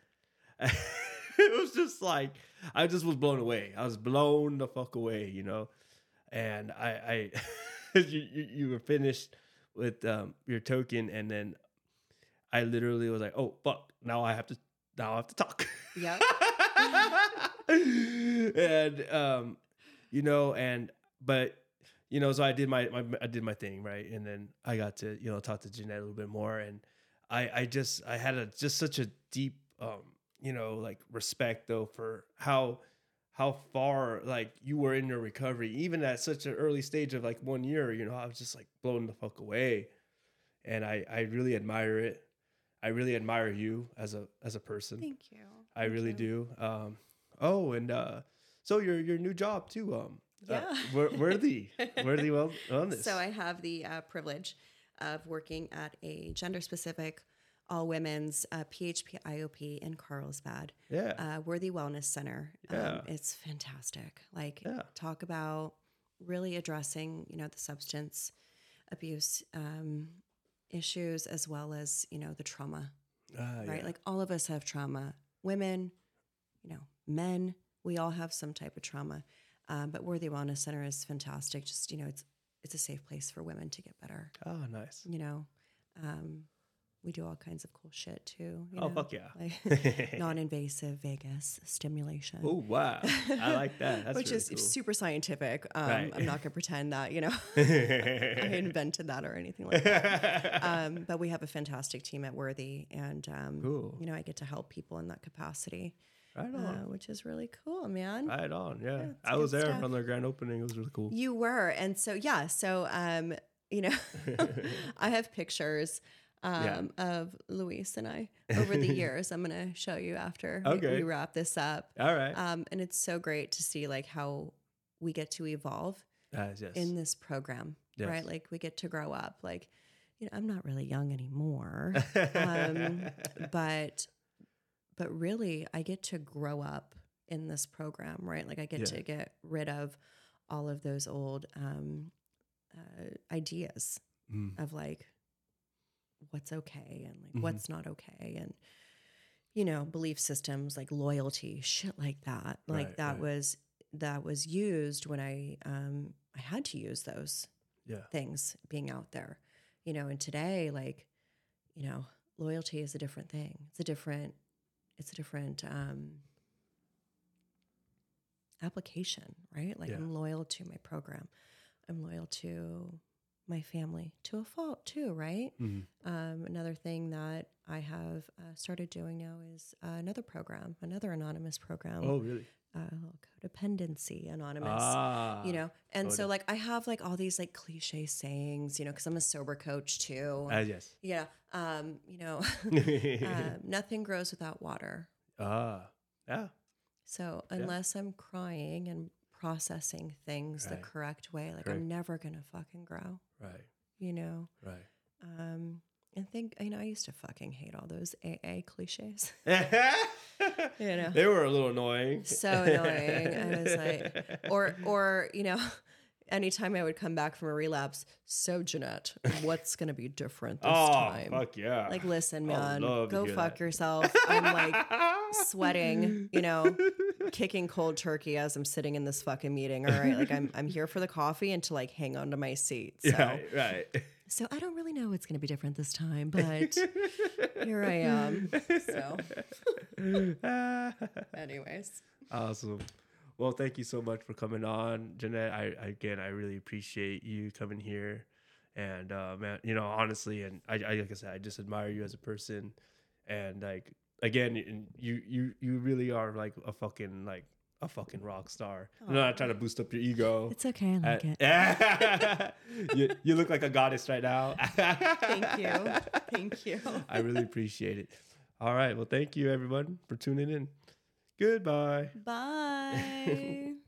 it was just like, I just was blown away. I was blown the fuck away, you know? And I, I you, you, you were finished with um, your token. And then I literally was like, oh, fuck, now I have to, now I have to talk. Yep. And, um, you know, and, but, you know, so I did my, my, I did my thing. Right. And then I got to, you know, talk to Jeanette a little bit more. And I, I just, I had a, just such a deep, um, you know, like respect though, for how, how far like you were in your recovery, even at such an early stage of like one year, you know, I was just like blown the fuck away. And I, I really admire it. I really admire you as a, as a person. Thank you. I Thank really you. do. Um, oh, and, uh, so your, your new job too, um, Yeah. uh, wor- worthy, worthy well wellness. So I have the uh, privilege of working at a gender-specific, all-women's uh, P H P I O P in Carlsbad, yeah. uh, Worthy Wellness Center. Yeah. Um, it's fantastic. Like, Yeah. talk about really addressing, you know, the substance abuse um, issues as well as, you know, the trauma, Uh, right? yeah. Like, all of us have trauma. Women, you know, men, we all have some type of trauma. Um, but Worthy Wellness Center is fantastic. Just, you know, it's it's a safe place for women to get better. Oh, nice. You know, um, we do all kinds of cool shit too. You Oh, know? fuck yeah. Like non-invasive vagus stimulation. Oh, wow. I like that. That's Which really is cool. super scientific. Um, Right. I'm not going to pretend that, you know, I invented that or anything like that. Um, but we have a fantastic team at Worthy. And, um, Cool. you know, I get to help people in that capacity. Right on. Uh, which is really cool, man. Right on. Yeah. it's I was good there stuff. on their grand opening. It was really cool. You were. And so, yeah. So, um, you know, I have pictures um, of Luis and I over the years. I'm going to show you after we- Okay. we wrap this up. All right. Um, and it's so great to see like how we get to evolve Uh, yes. in this program, Yes. right? Like we get to grow up. Like, you know, I'm not really young anymore, um, but but really, I get to grow up in this program, right? Like I get Yeah. to get rid of all of those old um, uh, ideas Mm. of like what's okay and like Mhm. what's not okay, and you know, belief systems like loyalty, shit like that. Like Right, that right. was that was used when I um, I had to use those Yeah. things being out there, you know. And today, like, you know, loyalty is a different thing. It's a different, it's a different um, application, right? Like Yeah. I'm loyal to my program. I'm loyal to my family to a fault too, right? Mm-hmm. Um, another thing that I have uh, started doing now is uh, another program, another anonymous program. Oh, really? Uh, Codependency Anonymous, Ah, you know? And code- so like I have like all these like cliche sayings, you know, cause I'm a sober coach too. Ah, yes. Yeah. Um, you know, um, nothing grows without water. Ah, yeah. So unless I'm crying and processing things Right. the correct way, like Correct. I'm never going to fucking grow, Right. you know? Right. Um, and think, you know, I used to fucking hate all those A A cliches. You know. They were a little annoying. So annoying. I was like, or, or, you know, anytime I would come back from a relapse, so Jeanette, what's going to be different this oh, time? fuck yeah. Like, listen, I would man, love to go hear fuck that. yourself. I'm like sweating, you know, kicking cold turkey as I'm sitting in this fucking meeting. All right. Like I'm, I'm here for the coffee and to like hang on to my seat. So, Right, right. so I don't really know what's going to be different this time, but here I am. So anyways. Awesome. Well, thank you so much for coming on, Jeanette. I, I again, I really appreciate you coming here, and uh, man, you know, honestly, and I, I, like I said, I just admire you as a person, and like again, you, you, you really are like a fucking like a fucking rock star. I'm not trying to boost up your ego. It's okay. I like Uh, it. you, you look like a goddess right now. Thank you. Thank you. I really appreciate it. All right. Well, thank you everyone for tuning in. Goodbye. Bye.